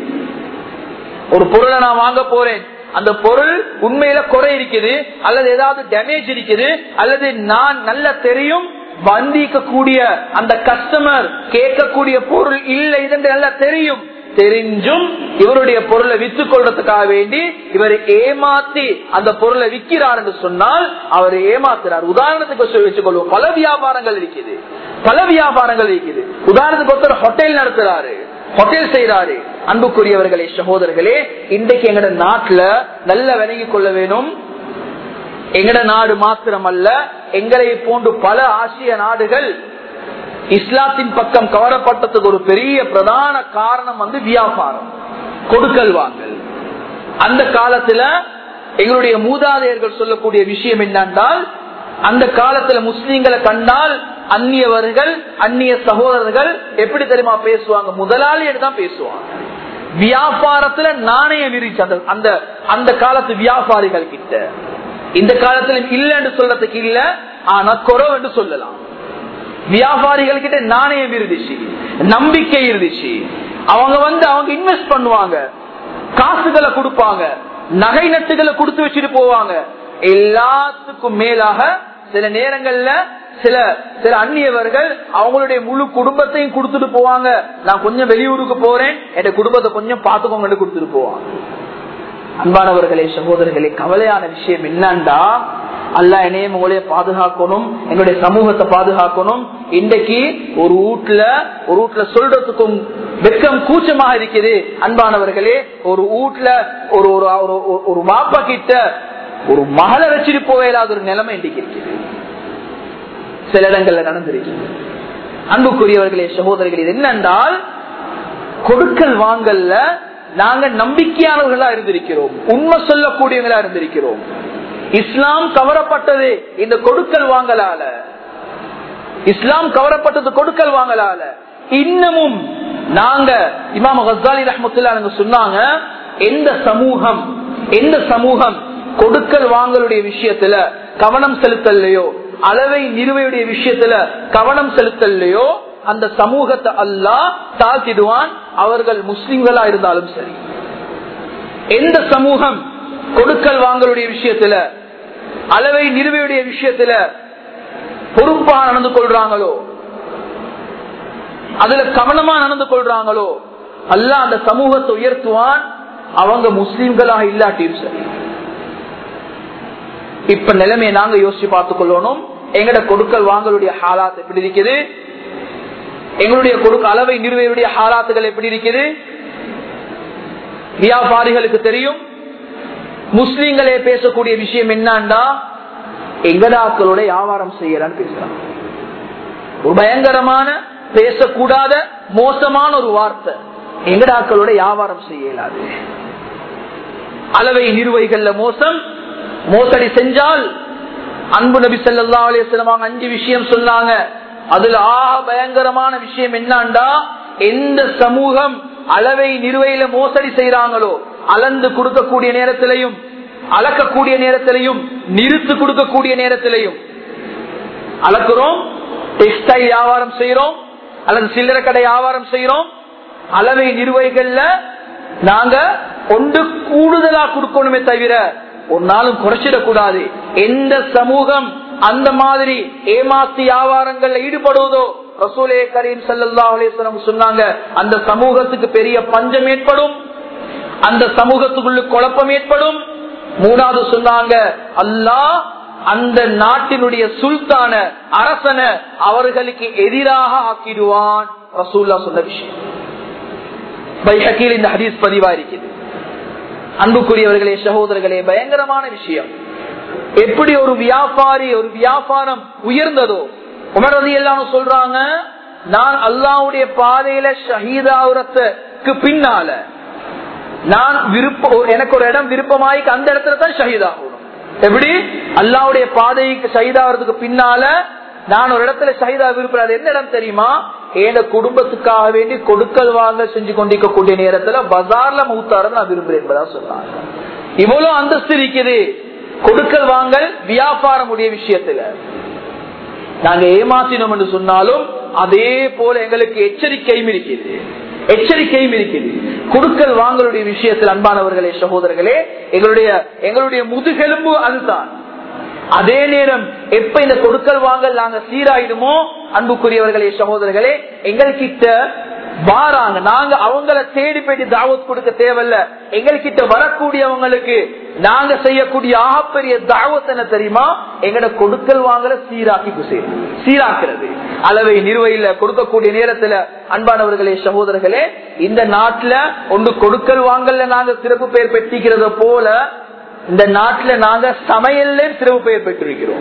ஒரு பொருளை நான் வாங்க போறேன், அந்த பொருள் உண்மையில குறை இருக்குது அல்லது ஏதாவது டேமேஜ் இருக்குது அல்லது நான் நல்லா தெரியும் வந்திக்கக்கூடிய அந்த கஸ்டமர் கேட்கக்கூடிய பொருள் இல்லை என்று நல்லா தெரியும், தெரிஞ்சும் இவருடைய பொருளை விற்றுக் கொள்றதுக்காக வேண்டி இவர் ஏமாத்தி அந்த பொருளை விற்கிறார் என்று சொன்னால் அவர் ஏமாத்துறார். உதாரணத்துக்கு வச்சுக்கொள்வோம், பல வியாபாரங்கள் இருக்குது, பல வியாபாரங்கள் இருக்குது. உதாரணத்துக்கு ஒருத்தர் ஹோட்டல் நடத்துறாரு, ஹோட்டல் செய்யறாரு. அன்புக்குரியவர்களே, சகோதரர்களே, இன்றைக்கு எங்கட நாட்டுல நல்ல விளங்கிக் கொள்ள வேணும். எங்கட நாடு மாத்திரமல்ல, எங்களை போன்று பல ஆசிய நாடுகள் இஸ்லாத்தின் பக்கம் கவரப்பட்டதுக்கு ஒரு பெரிய பிரதான காரணம் வந்து வியாபாரம், கொடுக்கல் வாங்கல். அந்த காலத்துல எங்களுடைய மூதாதையர்கள் சொல்லக்கூடிய விஷயம் என்னென்றால், அந்த காலத்துல முஸ்லீம்களை கண்டால் அந்நியவர்கள், அந்நிய சகோதரர்கள் எப்படி தெரியுமா பேசுவாங்க? முதலாளி தான் பேசுவாங்க. வியாபாரத்துல நாணயம் விரிச்சு அந்த அந்த அந்த காலத்து வியாபாரிகள் கிட்ட. இந்த காலத்துல இல்லைன்னு சொல்றதுக்கு இல்ல, ஆனா குறவு என்று சொல்லலாம். வியாபாரிகள் கிட்ட நாணயம் இருந்துச்சு, நம்பிக்கை இருந்துச்சு. அவங்க வந்து அவங்க இன்வெஸ்ட் பண்ணுவாங்க, காசுகளை கொடுப்பாங்க, நகை நட்டுகளை கொடுத்து வச்சுட்டு போவாங்க. எல்லாத்துக்கும் மேலாக சில நேரங்கள்ல சில சில அந்நியவர்கள் அவங்களுடைய முழு குடும்பத்தையும் கொடுத்துட்டு போவாங்க. நான் கொஞ்சம் வெளியூருக்கு போறேன், என் குடும்பத்தை கொஞ்சம் பாத்துக்கோங்க கொடுத்துட்டு போவாங்க. அன்பானவர்களே, சகோதரர்களே, கவலையான விஷயம் என்னண்டா, அல்லாஹ் என்னையும் உங்களைய பாதுகாக்கணும், என்னுடைய சமூகத்தை பாதுகாக்கணும். இன்றைக்கு ஒரு வீட்டுல ஒரு வீட்டுல சொல்றதுக்கும் வெக்கம் கூச்சமாக இருக்குது. அன்பானவர்களே, ஒரு வீட்டுல ஒரு ஒரு மாப்பா கிட்ட ஒரு மகளை வச்சுட்டு போயிடாத ஒரு நிலைமை இன்றைக்கு இருக்குது, சில இடங்கள்ல நடந்திருக்கு. அன்புக்குரியவர்களே, சகோதரர்களே, இது என்னென்றால் கொடுக்கல் வாங்கல்ல நாங்க நம்பிக்கையானவர்களா இருந்திருக்கிறோம், உண்மை சொல்லக்கூடியவங்களா இருந்திருக்கிறோம். இஸ்லாம் கவரப்பட்டது இந்த கொடுக்கல் வாங்கலால, இஸ்லாம் கவரப்பட்டது கொடுக்கல் வாங்கலால. இன்னமும் நாங்க இமாம் கஸ்ஸாலி ரஹ்மத்துல்லாஹி சொன்னாங்க, எந்த சமூகம் எந்த சமூகம் கொடுக்கல் வாங்கலுடைய விஷயத்துல கவனம் செலுத்தலையோ, அளவை நிறுவையுடைய விஷயத்துல கவனம் செலுத்தலையோ, அந்த சமூகத்தை அல்லாஹ் தாக்கிடுவான், அவர்கள் முஸ்லிம்களா இருந்தாலும் சரி. எந்த சமூகம் கொடுக்கல் வாங்கலுடைய விஷயத்துல அளவை நிறுவையுடைய விஷயத்துல பொறுப்பா நடந்து கொள்றாங்களோ, அதுல கவனமா நடந்து கொள்றாங்களோ, அல்லாஹ் அந்த சமூகத்தை உயர்த்துவான், அவங்க முஸ்லிம்களாக இல்லாட்டியும் சரி. இப்ப நிலைமையை நாங்க யோசிச்சு பார்த்துக் கொள்ளணும். எங்கட கொடுக்கல் வாங்கலுடைய ஹாலாத் எப்படி இருக்குது, எங்களுடைய கொடுக்க அளவை நிறுவையுடைய ஹாலாத்துகள் எப்படி இருக்குது. வியாபாரிகளுக்கு தெரியும். முஸ்லீம்களே பேசக்கூடிய விஷயம் என்னன்னா, எங்கடாக்களோட வியாபாரம் செய்யறான்னு பேசுறாங்க. ஒரு பயங்கரமான பேசக்கூடாத மோசமான ஒரு வார்த்தை, எங்கடாக்களோட வியாபாரம் செய்யலாது. அளவை நிறுவைகள்ல மோசம், மோசடி செஞ்சால் அன்பு நபி ஸல்லல்லாஹு அலைஹி வஸல்லம் அஞ்சு விஷயம் சொன்னாங்க. அதுல ஆக பயங்கரமான விஷயம் என்னண்டா, எந்த சமூகம் அளவை நிறுவையில மோசடி செய்யறாங்களோ, அளந்து கொடுக்கக்கூடிய நேரத்திலையும் அளக்கக்கூடிய நேரத்திலையும் நிறுத்து கொடுக்கக்கூடிய நேரத்திலையும், அளக்குறோம், டெக்ஸ்டைல் வியாபாரம் செய்யறோம் அல்லது சில்லறை கடை வியாபாரம் செய்யறோம், அளவை நிறுவைகள்ல நாங்க ஒன்று கூடுதலா கொடுக்கணுமே தவிர ஒரு நாளும் குறைச்சிடக்கூடாது. எந்த சமூகம் அந்த மாதிரி ஏமாத்தி வியாபாரங்கள்ல ஈடுபடுவதோ ரசூலே கரீம் ஸல்லல்லாஹு அலைஹி வஸல்லம் சொன்னாங்க, அந்த சமூகத்துக்கு பெரிய பஞ்சம் ஏற்படும், அந்த சமூகத்துக்குள்ள குழப்பம் ஏற்படும். மூணாவது சொன்னாங்க, அல்லாஹ் அந்த நாட்டினுடைய சுல்தான அரசன அவர்களுக்கு எதிராக ஆக்கிடுவான். ரசூலுல்லாஹ் சொன்ன விஷயம் பைஹகீல் இந்த ஹதீஸ் பதிவா இருக்குது. அன்புக்குரியவர்களே, சகோதரர்களே, பயங்கரமான விஷயம். எப்படி ஒரு வியாபாரி ஒரு வியாபாரம் உயர்ந்ததோ, உமர் ரலியல்லாஹு அன்ஹு சொல்றாங்க, நான் அல்லாஹ்வுடைய பாதையில ஷஹீதாவுறதுக்கு பின்னால நான் விருப்பம், எனக்கு ஒரு இடம் விருப்பமாய்க்கு அந்த இடத்துல தான் ஷஹீதாகணும். எப்படி அல்லாஹ்வுடைய பாதைக்கு ஷஹீதாகிறதுக்கு பின்னால நான் ஒரு இடத்துல ஷஹீதா விருப்பம். என்ன இடம் தெரியுமா? ஏன குடும்பத்துக்காக வேண்டி கொடுக்கல் வாங்க செஞ்சு கொண்டிருக்கக்கூடிய நேரத்துல பஜார்ல மௌத்தாரத நான் விரும்புறேன் என்பதா சொன்னாங்க. இவ்வளவு அந்தஸ்து இருக்குது கொடுக்கல் வாங்கல் வியாபாரம் உடைய விஷயத்துல. நாங்க ஏமாத்தினோம் என்று சொன்னாலும் அதே போல எங்களுக்கு எச்சரிக்கையும் இருக்குது, எச்சரிக்கையும் இருக்குது. கொடுக்கல் வாங்கலுடைய விஷயத்தில் அன்பானவர்களே, சகோதரர்களே, எங்களுடைய எங்களுடைய முதுகெலும்பு அதுதான். அதே நேரம் எப்ப இந்த கொடுக்கல் வாங்கல் நாங்க சீராயிடுமோ, அன்புக்குரியவர்களே, சகோதரர்களே, எங்கள்கிட்ட வாராங்க, நாங்க அவங்கள தேடி போயிட்டு தாவத் கொடுக்க தேவையில்ல. எங்கள்கிட்ட வரக்கூடியவங்களுக்கு நாங்க செய்யக்கூடிய ஆகப்பெரிய தாவத் என்ன தெரியுமா? எங்கட கொடுக்கல் வாங்கல சீராக்கி சீராக்குறது. அளவை நிறுவையில கொடுக்கக்கூடிய நேரத்துல அன்பானவர்களே, சகோதரர்களே, இந்த நாட்டுல ஒன்று கொடுக்கல் வாங்கல நாங்க சிறப்பு பெயர் பெற்றிருக்கிறத போல இந்த நாட்டுல நாங்க சமையல்ல சிறப்பு பெயர் பெற்றிருக்கிறோம்.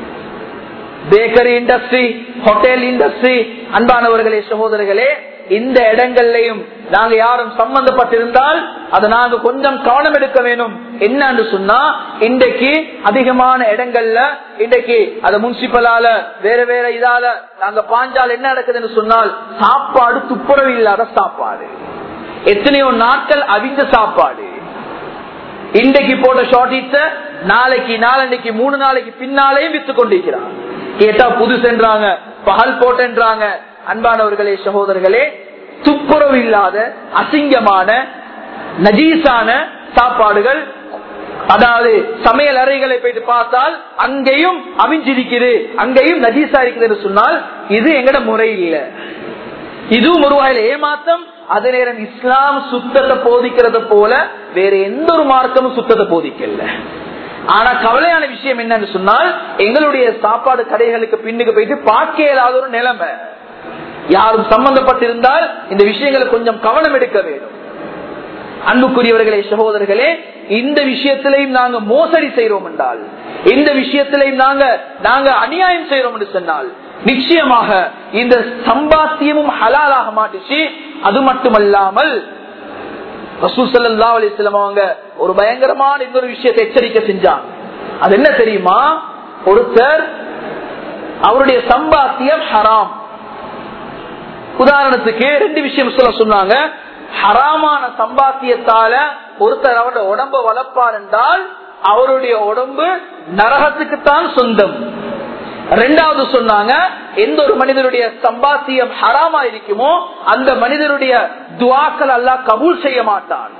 பேக்கரி இண்டஸ்ட்ரி, ஹோட்டல் இண்டஸ்ட்ரி, அன்பானவர்களே, சகோதரர்களே, இந்த இடங்கள்லயும் நாங்க யாரும் சம்பந்தப்பட்டிருந்தால் அதை நாங்க கொஞ்சம் கவனம் எடுக்க வேணும். என்னன்னு சொன்னா, இன்றைக்கு அதிகமான இடங்கள்ல இன்றைக்கு அது முனிசிபலால வேற வேற இதால நாங்க பாஞ்சால் என்ன நடக்குதுன்னு சொன்னால், சாப்பாடு துப்புரவு இல்லாத சாப்பாடு, எத்தனையோ நாட்கள் அவிந்த சாப்பாடு. இன்றைக்கு போட்ட ஷார்டீஸ நாளைக்கு நாளைக்கு மூணு நாளைக்கு பின்னாலேயும் வித்து கொண்டிருக்கிறான். கேட்டா புது சென்றாங்க, பகல் போட்டேன்றாங்க. அன்பானவர்களே, சகோதரர்களே, துப்புரவு இல்லாத அசிங்கமான நஜீசான சாப்பாடுகள், அதாவது சமையல் அறைகளை போயிட்டு பார்த்தால் அங்கேயும் அவிஞ்சிருக்கிறது, அங்கேயும் நஜீசா இருக்குது சொன்னால் இது எங்கட முறை இல்லை. இதுவும் ஒரு வகையில் ஏமாத்தம். அதே நேரம் இஸ்லாம் சுத்தத்தை போதிக்கிறது போல வேற எந்த ஒரு மார்க்கமும் சுத்தத்தை போதிக்கல. ஆனா கவலையான விஷயம் என்னன்னு சொன்னால், எங்களுடைய சாப்பாடு கடைகளுக்கு பின்னுக்கு போயிட்டு பார்க்க இயலாத ஒரு நிலைமை. யாரும் சம்பந்தப்பட்டிருந்தால் இந்த விஷயங்களை கொஞ்சம் கவனம் எடுக்க வேண்டும். அன்புக்குரியவர்களே, சகோதரர்களே, இந்த விஷயத்திலையும் நாங்க மோசடி செய்யறோம் என்றால், இந்த விஷயத்திலையும் நாங்க நாங்க அநியாயம் செய்யறோம் என்று சொன்னால், நிச்சயமாக இந்த சம்பாத்தியமும் ஹலாலாக மாட்டுச்சு. அது மட்டுமல்லாமல் ரசூல் ஸல்லல்லாஹு அலைஹி வஸல்லம் அவங்க ஒரு பயங்கரமான இன்னொரு விஷயத்தை எச்சரிக்கை செஞ்சாங்க. அது என்ன தெரியுமா? ஒருத்தர் அவருடைய சம்பாத்தியம் ஹராம். உதாரணத்துக்கு ரெண்டு விஷயம் சொல்ல சொன்னாங்க. ஹராமான சம்பாத்தியத்தால ஒருத்தர் அவருடைய உடம்ப வளர்ப்பார் என்றால் அவருடைய உடம்பு நரகத்துக்குத்தான் சொந்தம். ரெண்டாவது சொன்னாங்க, எந்த ஒரு மனிதனுடைய சம்பாத்தியம் ஹராமா இருக்குமோ அந்த மனிதனுடைய துஆக்கள் அல்லாஹ் கபூல் செய்ய மாட்டான்.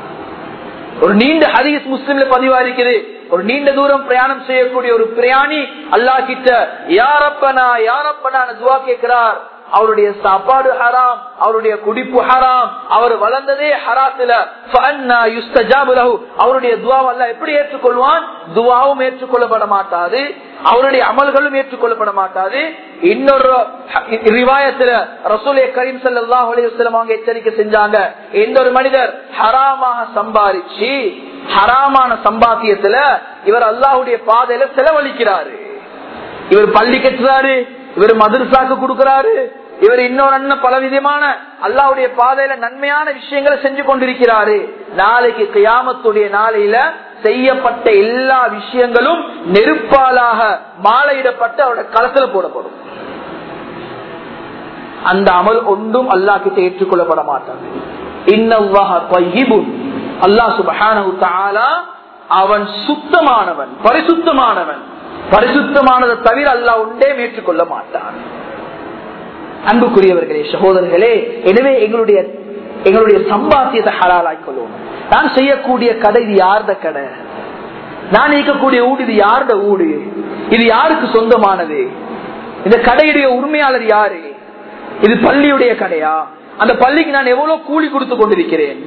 ஒரு நீண்ட ஹதீஸ் முஸ்லிம்ல பதிவா இருக்குது. ஒரு நீண்ட தூரம் பிரயாணம் செய்யக்கூடிய ஒரு பிரயாணி அல்லாஹ் கிட்ட யா ரப்பனா யா ரப்பனா துஆ கேட்கிறார். அவருடைய சாப்பாடு ஹராம், அவருடைய குடிப்பு ஹராம், அவர் வளர்ந்ததே ஹராத்துல. அவருடைய துவாவை அல்லாஹ் எப்படி ஏற்றுக்கொள்வான்? துவாவும் ஏற்றுக்கொள்ளப்பட மாட்டாது, அவருடைய அமல்களும் ஏற்றுக்கொள்ளப்பட மாட்டாது. இன்னொரு ரிவாயத்துல ரசூலே கரீம் ஸல்லல்லாஹு அலைஹி வஸல்லம் அவங்க எச்சரிக்கை செஞ்சாங்க, எந்த ஒரு மனிதர் ஹராமாக சம்பாதிச்சு ஹராமான சம்பாத்தியத்துல இவர் அல்லாஹ்வுடைய பாதையில செலவழிக்கிறாரு, இவர் பள்ளி கட்டுறாரு, இவர் மதரசாக்கு கொடுக்கிறாரு, இவர் இன்னொரு பல விதமான அல்லாஹ்வுடைய பாதையில நன்மையான விஷயங்களை செஞ்சு கொண்டிருக்கிறாரு. நாளைக்கு கியாமத்துடைய நாளையில செய்யப்பட்ட எல்லா விஷயங்களும் நெருப்பாலாக மாலையிடப்பட்டு அவருடைய களத்துல போடப்படும். அந்த அமல் ஒன்றும் அல்லாஹ் கிட்ட ஏற்றுக்கொள்ளப்பட மாட்டாது. இன்னல்லாஹ தய்யிபுன், அல்லாஹ் சுப்ஹானஹு தஆலா அவன் சுத்தமானவன், பரிசுத்தமானவன். பரிசுத்தமானதை தவிர அல்லாஹ் ஒன்றே ஏற்றுக்கொள்ள மாட்டான். அன்புக்குரியவர்களே, சகோதரர்களே, எனவே எங்களுடைய எங்களுடைய சம்பாத்தியத்தை ஹலாலாய் கொள்வோம். நான் செய்யக்கூடிய கடை இது யார்த கடை, நான் இருக்கக்கூடிய ஊடு இது யார்த ஊடு, இது யாருக்கு சொந்தமானது, இந்த கடையுடைய உரிமையாளர் யாரு, இது பள்ளியுடைய கடையா, அந்த பள்ளிக்கு நான் எவ்வளவு கூலி கொடுத்து கொண்டிருக்கிறேன்,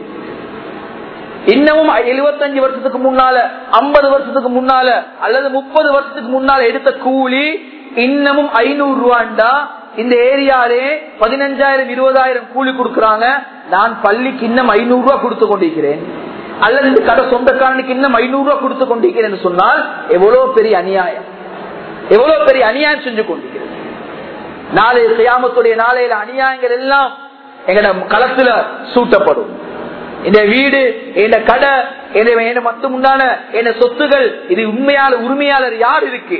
இன்னமும் எழுபத்தஞ்சு வருஷத்துக்கு முன்னால, ஐம்பது வருஷத்துக்கு முன்னால அல்லது முப்பது வருஷத்துக்கு முன்னால எடுத்த கூலி இன்னமும் ஐநூறு ரூபாண்டா இந்த ஏரியாலே பதினஞ்சாயிரம் இருபதாயிரம் கூலி கொடுக்கறாங்க, நான் பள்ளிக்கு இன்னும் ஐநூறு ரூபாய் கொடுத்து கொண்டிருக்கிறேன், அல்லது இந்த கடை சொந்தக்காரனுக்கு இன்னும் ஐநூறு ரூபாய் கொடுத்து கொண்டிருக்கிறேன் சொன்னால் எவ்வளவு பெரிய அநியாயம், எவ்வளவு பெரிய அநியாயம் செஞ்சு கொண்டிருக்கிறது. நாளை கியாமத்துடைய நாளையில அநியாயங்கள் எல்லாம் எங்கட களத்துல சூட்டப்படும். இந்த வீடு, இந்த கடை, மத்த முன்னால என்ன சொத்துகள், இது உண்மையால உரிமையாளர் யார் இருக்கு,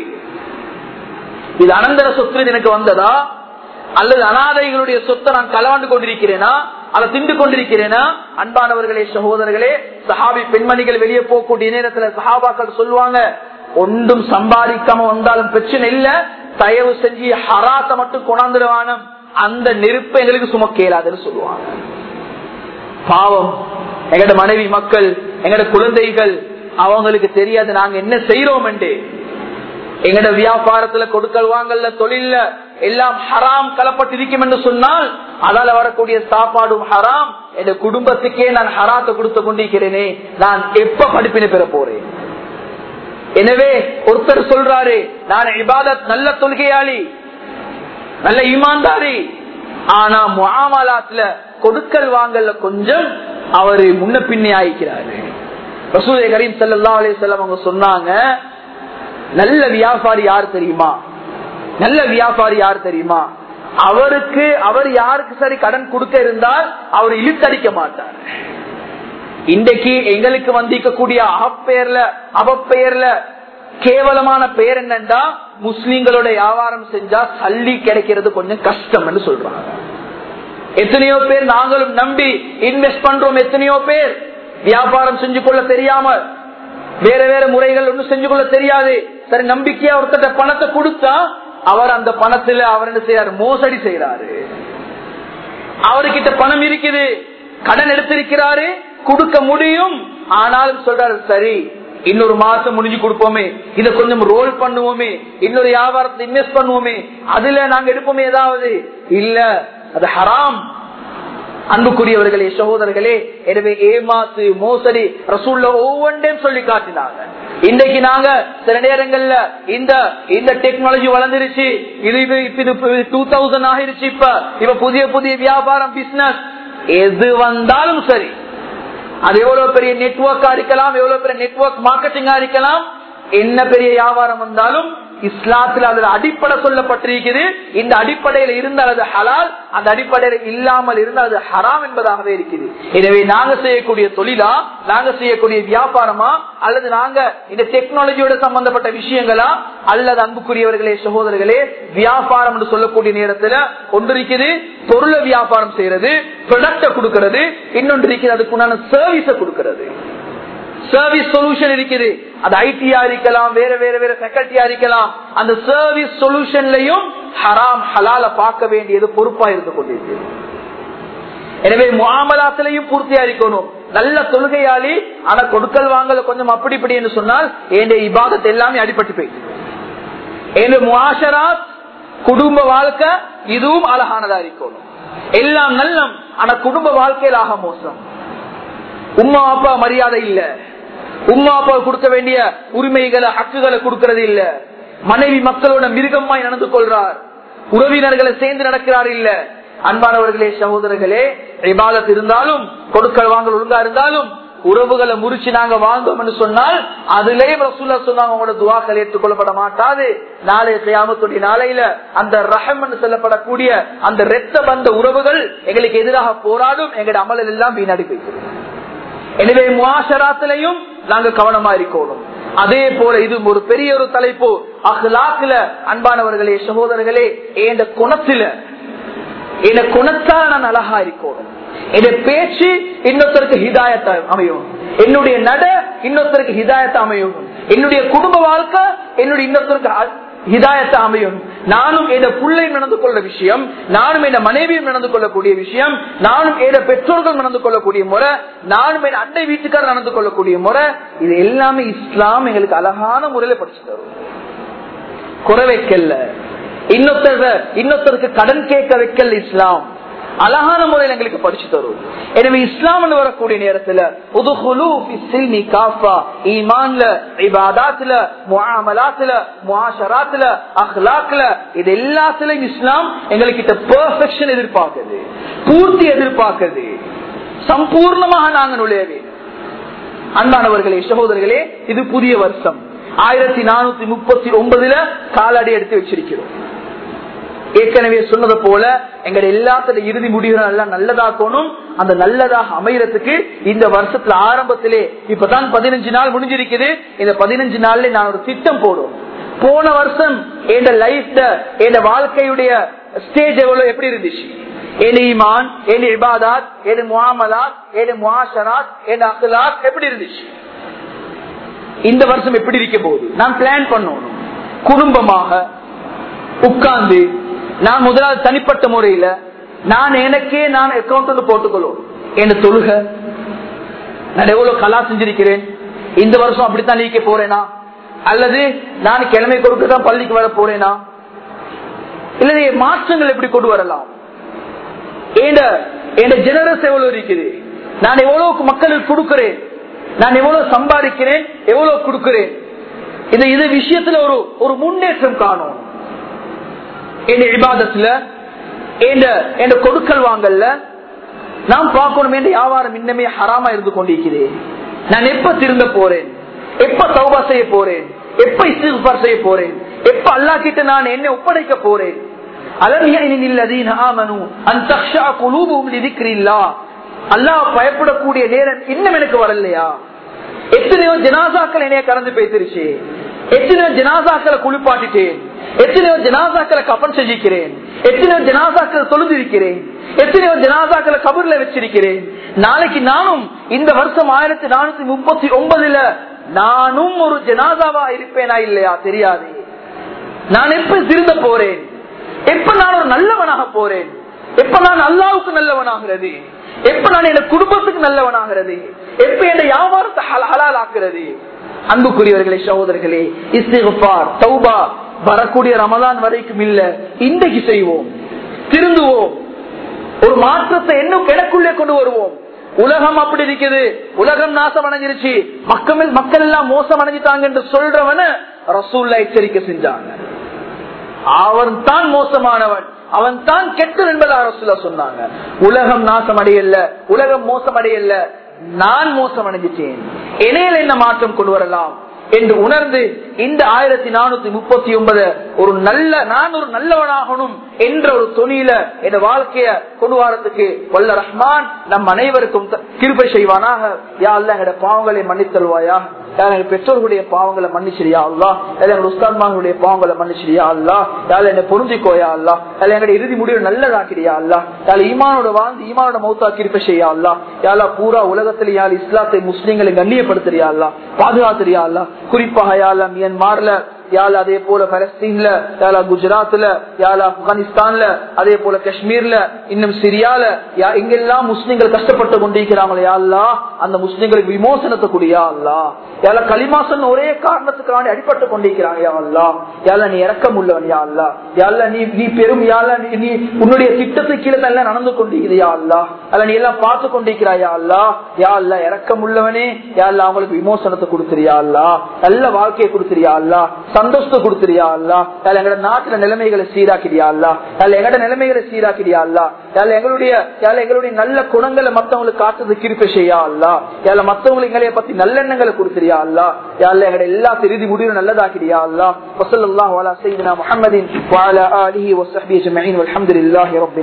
இது அனந்தர சொத்து எனக்கு வந்ததா அல்லது அனாதைகளுடைய சொத்தை நான் களவாண்டு கொண்டிருக்கிறேனா, அதை திண்டு கொண்டிருக்கிறேனா? அன்பானவர்களே, சகோதரர்களே, சஹாபி பெண்மணிகள் வெளியே போகக்கூடிய நேரத்தில் சஹாபாக்கள் சொல்லுவாங்க, ஒன்றும் சம்பாதிக்காம வந்தாலும் பிரச்சனை இல்ல, தயவு செஞ்சு ஹராத்தை மட்டும் கொண்டாந்துடுவானம், அந்த நெருப்பு எங்களுக்கு சுமக்க இயலாதுன்னு சொல்லுவாங்க. பாவம், எங்கட மனைவி மக்கள், எங்கட குழந்தைகள், அவங்களுக்கு தெரியாது நாங்க என்ன செய்யறோம் என்று. எங்கட வியாபாரத்துல கொடுக்கல் வாங்கல்ல, தொழில எல்லாம் ஹராம் கலப்பட்டிருக்கும் என்று சொன்னால் அதால வரக்கூடிய சாப்பாடும் ஹராம், என் குடும்பத்துக்கே நான் ஹராத்தை கொடுத்து கொண்டிருக்கிறேனே, நான் எப்ப படிப்பினை பெற போறேன்? எனவே ஒருத்தர் சொல்றாரு, நான் இபாதத் நல்ல தொழுகையாளி, நல்ல ஈமான்தாரி, ஆனா முஆமலாத்துல கொடுக்கல் வாங்கல்ல கொஞ்சம் அவரு முன்ன பின்னே ஆயிக்கிறாரு. ரசூலே கரீம் ஸல்லல்லாஹு அலைஹி வஸல்லம் அவங்க சொன்னாங்க, நல்ல வியாபாரி யார் தெரியுமா, நல்ல வியாபாரி யார் தெரியுமா, அவருக்கு அவர் யாருக்கு சரி கடன் கொடுக்க இருந்தால் அவர் இழுத்தடிக்க மாட்டார். இன்றைக்கு எங்களுக்கு வந்திருக்கக்கூடிய அகப்பெயர்ல அவப்பெயர்ல கேவலமான பெயர் என்னன்னா, முஸ்லிம்களோட வியாபாரம் செஞ்சா சல்லி கிடைக்கிறது கொஞ்சம் கஷ்டம் என்று சொல்றாங்க. எத்தனையோ பேர் நாங்களும் நம்பி இன்வெஸ்ட் பண்றோம், எத்தனையோ பேர் வியாபாரம் செஞ்சு கொள்ள தெரியாம வேற வேற முறைகள் ஒன்னும் செஞ்சு கொள்ள தெரியாது, சரி நம்பிக்கையா ஒருத்தட்ட பணத்தை கொடுத்தா அவர் அந்த பணத்துல அவர் என்ன செய்யறாரு, மோசடி செய்யறாரு. அவர்கிட்ட பணம் இருக்குது, கடன் எடுத்திருக்கிறாரு, கொடுக்க முடியும், ஆனாலும் சொல்றாரு சரி இன்னொரு மாசம் முடிஞ்சு கொடுப்போமே, இதை கொஞ்சம் ரோல் பண்ணுவோமே, இன்னொரு வியாபாரத்தை இன்வெஸ்ட் பண்ணுவோமே, அதுல நாங்க எடுப்போமே ஏதாவது, இல்ல அது ஹராம். அன்புக்குரியவர்களே, சகோதரர்களே, எனவே ஏமாத்து மோசடி ரசூல்ல ஒவ்வொன்றையும் சொல்லி காட்டினாங்க. இன்றைக்கு நாங்க சில நேரங்கள்ல இந்த இந்த டெக்னாலஜி வளர்ந்துருச்சு, இது டூ தௌசண்ட் ஆகிருச்சு, இப்ப இப்ப புதிய புதிய வியாபாரம் பிசினஸ் எது வந்தாலும் சரி, அது எவ்வளவு பெரிய நெட்வொர்க்கா இருக்கலாம், எவ்வளவு பெரிய நெட்வொர்க் மார்க்கெட்டிங்கா இருக்கலாம், என்ன பெரிய வியாபாரம் வந்தாலும் இஸ்லாத்தில் அதுல அடிப்படை சொல்லப்பட்டிருக்கிறது. இந்த அடிப்படையில் இருந்தால் அது ஹலால், அந்த அடிப்படையில் இல்லாமல் இருந்தால் அது ஹராம் என்பதாகவே இருக்குது. எனவே நாங்க செய்யக்கூடிய தொழிலா, நாங்க செய்யக்கூடிய வியாபாரமா, அல்லது நாங்க இந்த டெக்னாலஜியோட சம்பந்தப்பட்ட விஷயங்களா, அல்லது அன்புக்குரியவர்களே சகோதரர்களே, வியாபாரம் என்று சொல்லக்கூடிய நேரத்துல ஒன்று இருக்குது பொருளை வியாபாரம் செய்யறது, ப்ராடக்ட கொடுக்கிறது, இன்னொன்று இருக்குது அதுக்குண்டான சர்வீஸ கொடுக்கிறது. சர்வீஸ் சொல்யூஷன் இருக்குது, அது ஐடியா இருக்கலாம், வேற வேற வேற ஃபேக்கல்டியா இருக்கலாம். அந்த சர்வீஸ் சொல்யூஷன்லயும் ஹராம் ஹலால பார்க்க வேண்டியது பொறுப்பா இருந்து கொண்டிருக்கிறது. எனவே முஆமலாத்திலையும் பூர்த்தியா இருக்கணும். நல்ல தொழுகையாளி, ஆனா கொடுக்கல் வாங்கல கொஞ்சம் அப்படி இப்படி என்று சொன்னால் என் இபாதத் எல்லாமே அடிபட்டு போயிடுது. என் முஆஷராத், குடும்ப வாழ்க்கை இதுவும் அழகானதா இருக்கணும். எல்லாம் நல்லம், ஆனா குடும்ப வாழ்க்கையில் ஆக மோசம். உம்மா அப்பா மரியாதை இல்ல, உம்மா அப்பா கொடுக்க வேண்டிய உரிமைகளை ஹக்குகளை கொடுக்கறது இல்ல, மனைவி மக்களோட மிருகமாய் நடந்து கொள்றார், உறவினர்களை சேர்ந்து நடக்கிறார் இல்ல. அன்பானவர்களே, சகோதரர்களே, இபாதத் இருந்தாலும் கொடுக்கல் வாங்கல் ஒழுங்கா இருந்தாலும் உறவுகளை முறிச்சு நாங்க வாழ்ந்தோம் என்று சொன்னால் அதுலயே ரசூலுல்லாஹ் சொன்னாங்க, உங்களோட துஆக்கள் ஏற்றுக்கொள்ளப்பட மாட்டாது. நாளைய கியாமத்துடைய நாளையில அந்த ரஹம் என்று சொல்லப்படக்கூடிய அந்த இரத்த பந்த உறவுகள் எங்களுக்கு எதிராக போராடும், எங்களுடைய அமலில் எல்லாம் வீணடி போய்கிறது. எனவே முஆஷராத்திலையும் நாங்க கவனமா இருக்கணும். அதே போல இது ஒரு பெரிய ஒரு தலைப்பு அஹ்லாக்ல. அன்பானவர்களே, சகோதரர்களே, இந்த குணத்தில இந்த குணத்தால் நான் அழகா இருக்கணும். என்னுடைய பேச்சு இன்னொருத்தருக்கு ஹிதாயத்தை அமையும், என்னுடைய நட இன்னொருத்தருக்கு ஹிதாயத்தை அமையும், என்னுடைய குடும்ப வாழ்க்கை என்னுடைய இன்னொருத்தருக்கு ஹிதாயத்தை அமையும். நானும் என் பிள்ளையும் நடந்து கொள்ள விஷயம், நானும் என் மனைவியும் நடந்து கொள்ளக்கூடிய விஷயம், நானும் என் பெற்றோர்கள் நடந்து கொள்ளக்கூடிய முறை, நானும் என் அண்டை வீட்டுக்காரர் நடந்து கொள்ளக்கூடிய முறை, இது எல்லாமே இஸ்லாம் எங்களுக்கு அழகான முறையில படிச்சு தரும். குறை வைக்கல, இன்னொருத்தர் இன்னொருத்தருக்கு கடன் கேட்க வைக்கல, இஸ்லாம் அழகான முறையில் எங்களுக்கு படிச்சு தரும். எனவே இஸ்லாம் வரக்கூடிய நேரத்தில் இது எல்லாத்திலும் இஸ்லாம் எங்களுக்கு பெர்ஃபெக்ஷன் எதிர்பார்க்குது, பூர்த்தி எதிர்பார்க்குது, சம்பூர்ணமாக நாங்க நுழையவே. அன்பானவர்களே, சகோதரர்களே, இது புதிய வருஷம் ஆயிரத்தி நானூத்தி முப்பத்தி ஒன்பதுல காலடி எடுத்து வச்சிருக்கிறோம். ஏற்கனவே சொன்னது போல எங்களுடைய எல்லாத்துல இறுதி முடிவுகள் எல்லாம் நல்லதாக்கணும். அந்த நல்லதாக அமையறதுக்கு இந்த வருஷத்துல ஆரம்பத்திலே இப்பதான் பதினஞ்சு நாள் முடிஞ்சிருக்குது. இந்த பதினஞ்சு நாள்ல நான் ஒரு திட்டம் போடும். போன வருஷம் என் லைஃப்ல என் வாழ்க்கையுடைய ஸ்டேஜ் எவ்வளவு எப்படி இருந்துச்சு, என் ஈமான், என் இபாதத், என் முஆமலாத், என் முஆஷராத், என் அக்லாக் எப்படி இருந்துச்சு, இந்த வருஷம் எப்படி இருக்க போகுது நான் பிளான் பண்ணணும். குடும்பமாக உட்கார்ந்து நான் முதலாவது தனிப்பட்ட முறையில நான் எனக்கே நான் அக்கௌண்ட் ஒன்று போட்டுக்கொள்ளும். என்ன தொழுக நான் எவ்வளவு கலா செஞ்சிருக்கிறேன், இந்த வருஷம் அப்படித்தான் நீக்க போறேனா, அல்லது நான் கிழமை கொடுக்கதான் பள்ளிக்கு வர போறேனா, இல்லது மாற்றங்கள் எப்படி கொண்டு வரலாம், ஜெனரஸ் எவ்வளவு இருக்குது, நான் எவ்வளவு மக்களுக்கு கொடுக்கிறேன், நான் எவ்வளவு சம்பாதிக்கிறேன், எவ்வளவு கொடுக்கிறேன், இது இது விஷயத்துல ஒரு ஒரு முன்னேற்றம் காணும். என் இபாதத்துல என் கொடுக்கல் வாங்கல்ல நான் பார்க்கணும். என் வியாபாரம் இன்னமே ஹராமா இருந்து கொண்டிருக்கிறேன், நான் எப்ப திருந்த போறேன், எப்ப தௌபா செய்ய போறேன், எப்ப இஸ்திக்ஃபார் செய்ய போறேன், எப்ப அல்லாஹ் கிட்ட நான் என்ன ஒப்படைக்க போறேன். அல்லாஹ் பயப்படக்கூடிய நேரம் இன்னும் எனக்கு வரலையா? எத்தனையோ ஜனாசாக்கள் என்னைய கடந்து பேசிருச்சு, எத்தனையோ ஜனாசாக்களை குளிப்பாட்டிட்டேன், எத்தனையோ ஜனாசாக்களை கபன் செஞ்சிருக்கிறேன், எத்தனையோ ஜனாசாக்களை தொழுதிருக்கிறேன், எத்தனையோ ஜனாசாக்களை கபர்ல வச்சிருக்கிறேன். நாளைக்கு நானும் இந்த வருஷம் ஆயிரத்தி நானூத்தி முப்பத்தி ஒன்பதுல நானும் ஒரு ஜனாசாவா இருப்பேனா இல்லையா தெரியாது. நான் எப்ப திருந்த போறேன், எப்ப நான் ஒரு நல்லவனாக போறேன், எப்ப நான் அல்லாவுக்கு நல்லவனாகிறது, எப்ப நான் என் குடும்பத்துக்கு நல்லவனாகிறது, எப்ப என் வியாபாரத்தை ஹலால் ஆக்குறது. அன்புக்குரியவர்களே, சகோதரர்களே, இஸ்திக்ஃபார் தௌபா வரக்கூடிய ரமலான் வரைக்கும் இல்ல, இன்றைக்கு செய்வோம், திருந்துவோம், ஒரு மாற்றத்தை இன்னும் கிடக்குள்ளே கொண்டு வருவோம். உலகம் அப்படி இருக்குது, உலகம் நாசம் அடைஞ்சிருச்சு, மக்கள் மக்கள் எல்லாம் மோசம் அடைஞ்சிட்டாங்க என்று சொல்றவன ரசூலுல்லாஹ் எச்சரிக்கை செஞ்சாங்க. அவன் தான் மோசமானவன், அவன் தான் கெட்டவன் என்பதாக ரசூலுல்லாஹ் சொன்னாங்க. உலகம் நாசம் அடையல, உலகம் மோசம் அடையல, நான் மோசம் அடைஞ்சிட்டேன், இணையில என்ன மாற்றம் கொண்டு வரலாம் என்று உணர்ந்து இந்த ஆயிரத்தி நானூத்தி முப்பத்தி ஒன்பது ஒரு நல்ல நான் ஒரு நல்லவனாகணும் என்ற ஒரு துணியில என் வாழ்க்கைய கொண்டு வரத்துக்கு வல்ல ரஹ்மான் நம் அனைவருக்கும் கிருபை செய்வானாக. யா அல்லாஹ் எங்களுடைய பாவங்களை மன்னித்தல்வாயா, பெற்றோர்களுடைய பாவங்களை மன்னிச்சிரியா அல்லா, உஸ்தாத்மார்களுடைய பாவங்களை மன்னிச்சிரியா அல்லா, என்ன பொருந்திக்கோயா அல்லா, எங்களுடைய இறுதி முடிவு நல்லதாக்கிறியா அல்லா, ஈமானோட வாழ்ந்து ஈமானோட மௌத்தா கிருபை செய்யா அல்லா, யாழ் பூரா உலகத்திலே யாழ் இஸ்லாத்தை முஸ்லீம்களை கண்ணியப்படுத்துறியா அல்லா, பாதுகாத்துறியா அல்லா. குறிப்பாக யாழ் மியன்மார்ல யாழ் அதே போல பலஸ்தீன்ல, யாழ் குஜராத்ல, யாழ் ஆப்கானிஸ்தான்ல, அதே போல காஷ்மீர்ல, இன்னும் சிரியால எங்கெல்லாம் முஸ்லிம்கள் கஷ்டப்பட்டு கொண்டிருக்கிறாங்களே யா அல்லாஹ், அந்த முஸ்லிம்களுக்கு விமோசனத்தை கூடியா அல்லாஹ். யாழ் களிமாசன் ஒரே காரணத்துக்கான அடிபட்டு கொண்டிருக்கிறாங்க யா அல்லாஹ். யாழ் நீ இறக்கம் உள்ளவன் யா அல்லாஹ். யாழ் நீ நீ பெரும் யாழ் நீ உன்னுடைய திட்டத்துக்கு கீழே எல்லாம் நடந்து கொண்டிருக்கிறது யா அல்லாஹ். அல்ல நீ எல்லாம் பார்த்து கொண்டிருக்கிறாய் யா அல்லாஹ். யா அல்லாஹ் இறக்கம் உள்ளவனே, யா அல்லாஹ் அவங்களுக்கு விமோசனத்தை கொடுத்துறியா அல்லாஹ், நல்ல வாழ்க்கையை கொடுத்துறியா அல்லாஹ், சந்தோஷத்தை கொடுத்துறியா அல்லாஹ். யாழ் எங்களோட நாட்டுல நிலைமைகளை சீராக்கிறியா அல்லாஹ். யாழ் எங்களோட நிலைமைகளை சீராக்கிறியா அல்லாஹ். யாழ் எங்களுடைய யாழ் எங்களுடைய நல்ல குணங்களை மத்தவங்களுக்கு காட்டுறது கிருபை செய்யா அல்லாஹ். யாழ் மத்தவங்களுக்கு எங்களை பத்தி நல்லெண்ணங்களை கொடுத்துறியா அல்லாஹ். யாழ் எங்களோட எல்லா திருதி முடிவு நல்லதாக்கிறியா அல்லாஹ். வஸல்லல்லாஹு அலா சய்யிதினா முஹம்மதின் வ அலா ஆலிஹி வ ஸஹ்பிஹி அஜ்மஈன் வல்ஹம்துலில்லாஹி ரப்பில்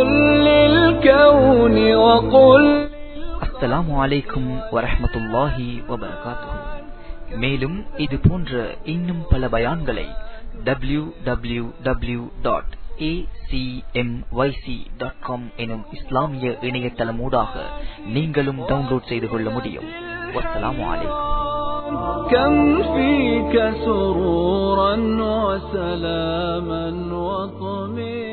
ஆலமீன். அஸ்ஸலாமு அலைக்கும் வரஹ்மத்துல்லாஹி வபரகாத்துஹு. மேலும் இது போன்ற இன்னும் பல பயான்களை W W W dot A C M Y C dot com எனும் இஸ்லாமிய இணையதளமூடாக நீங்களும் டவுன்லோட் செய்து கொள்ள முடியும். வஸ்ஸலாமு அலைக்கும். كم فيك سرورا وسلاما وطمئنا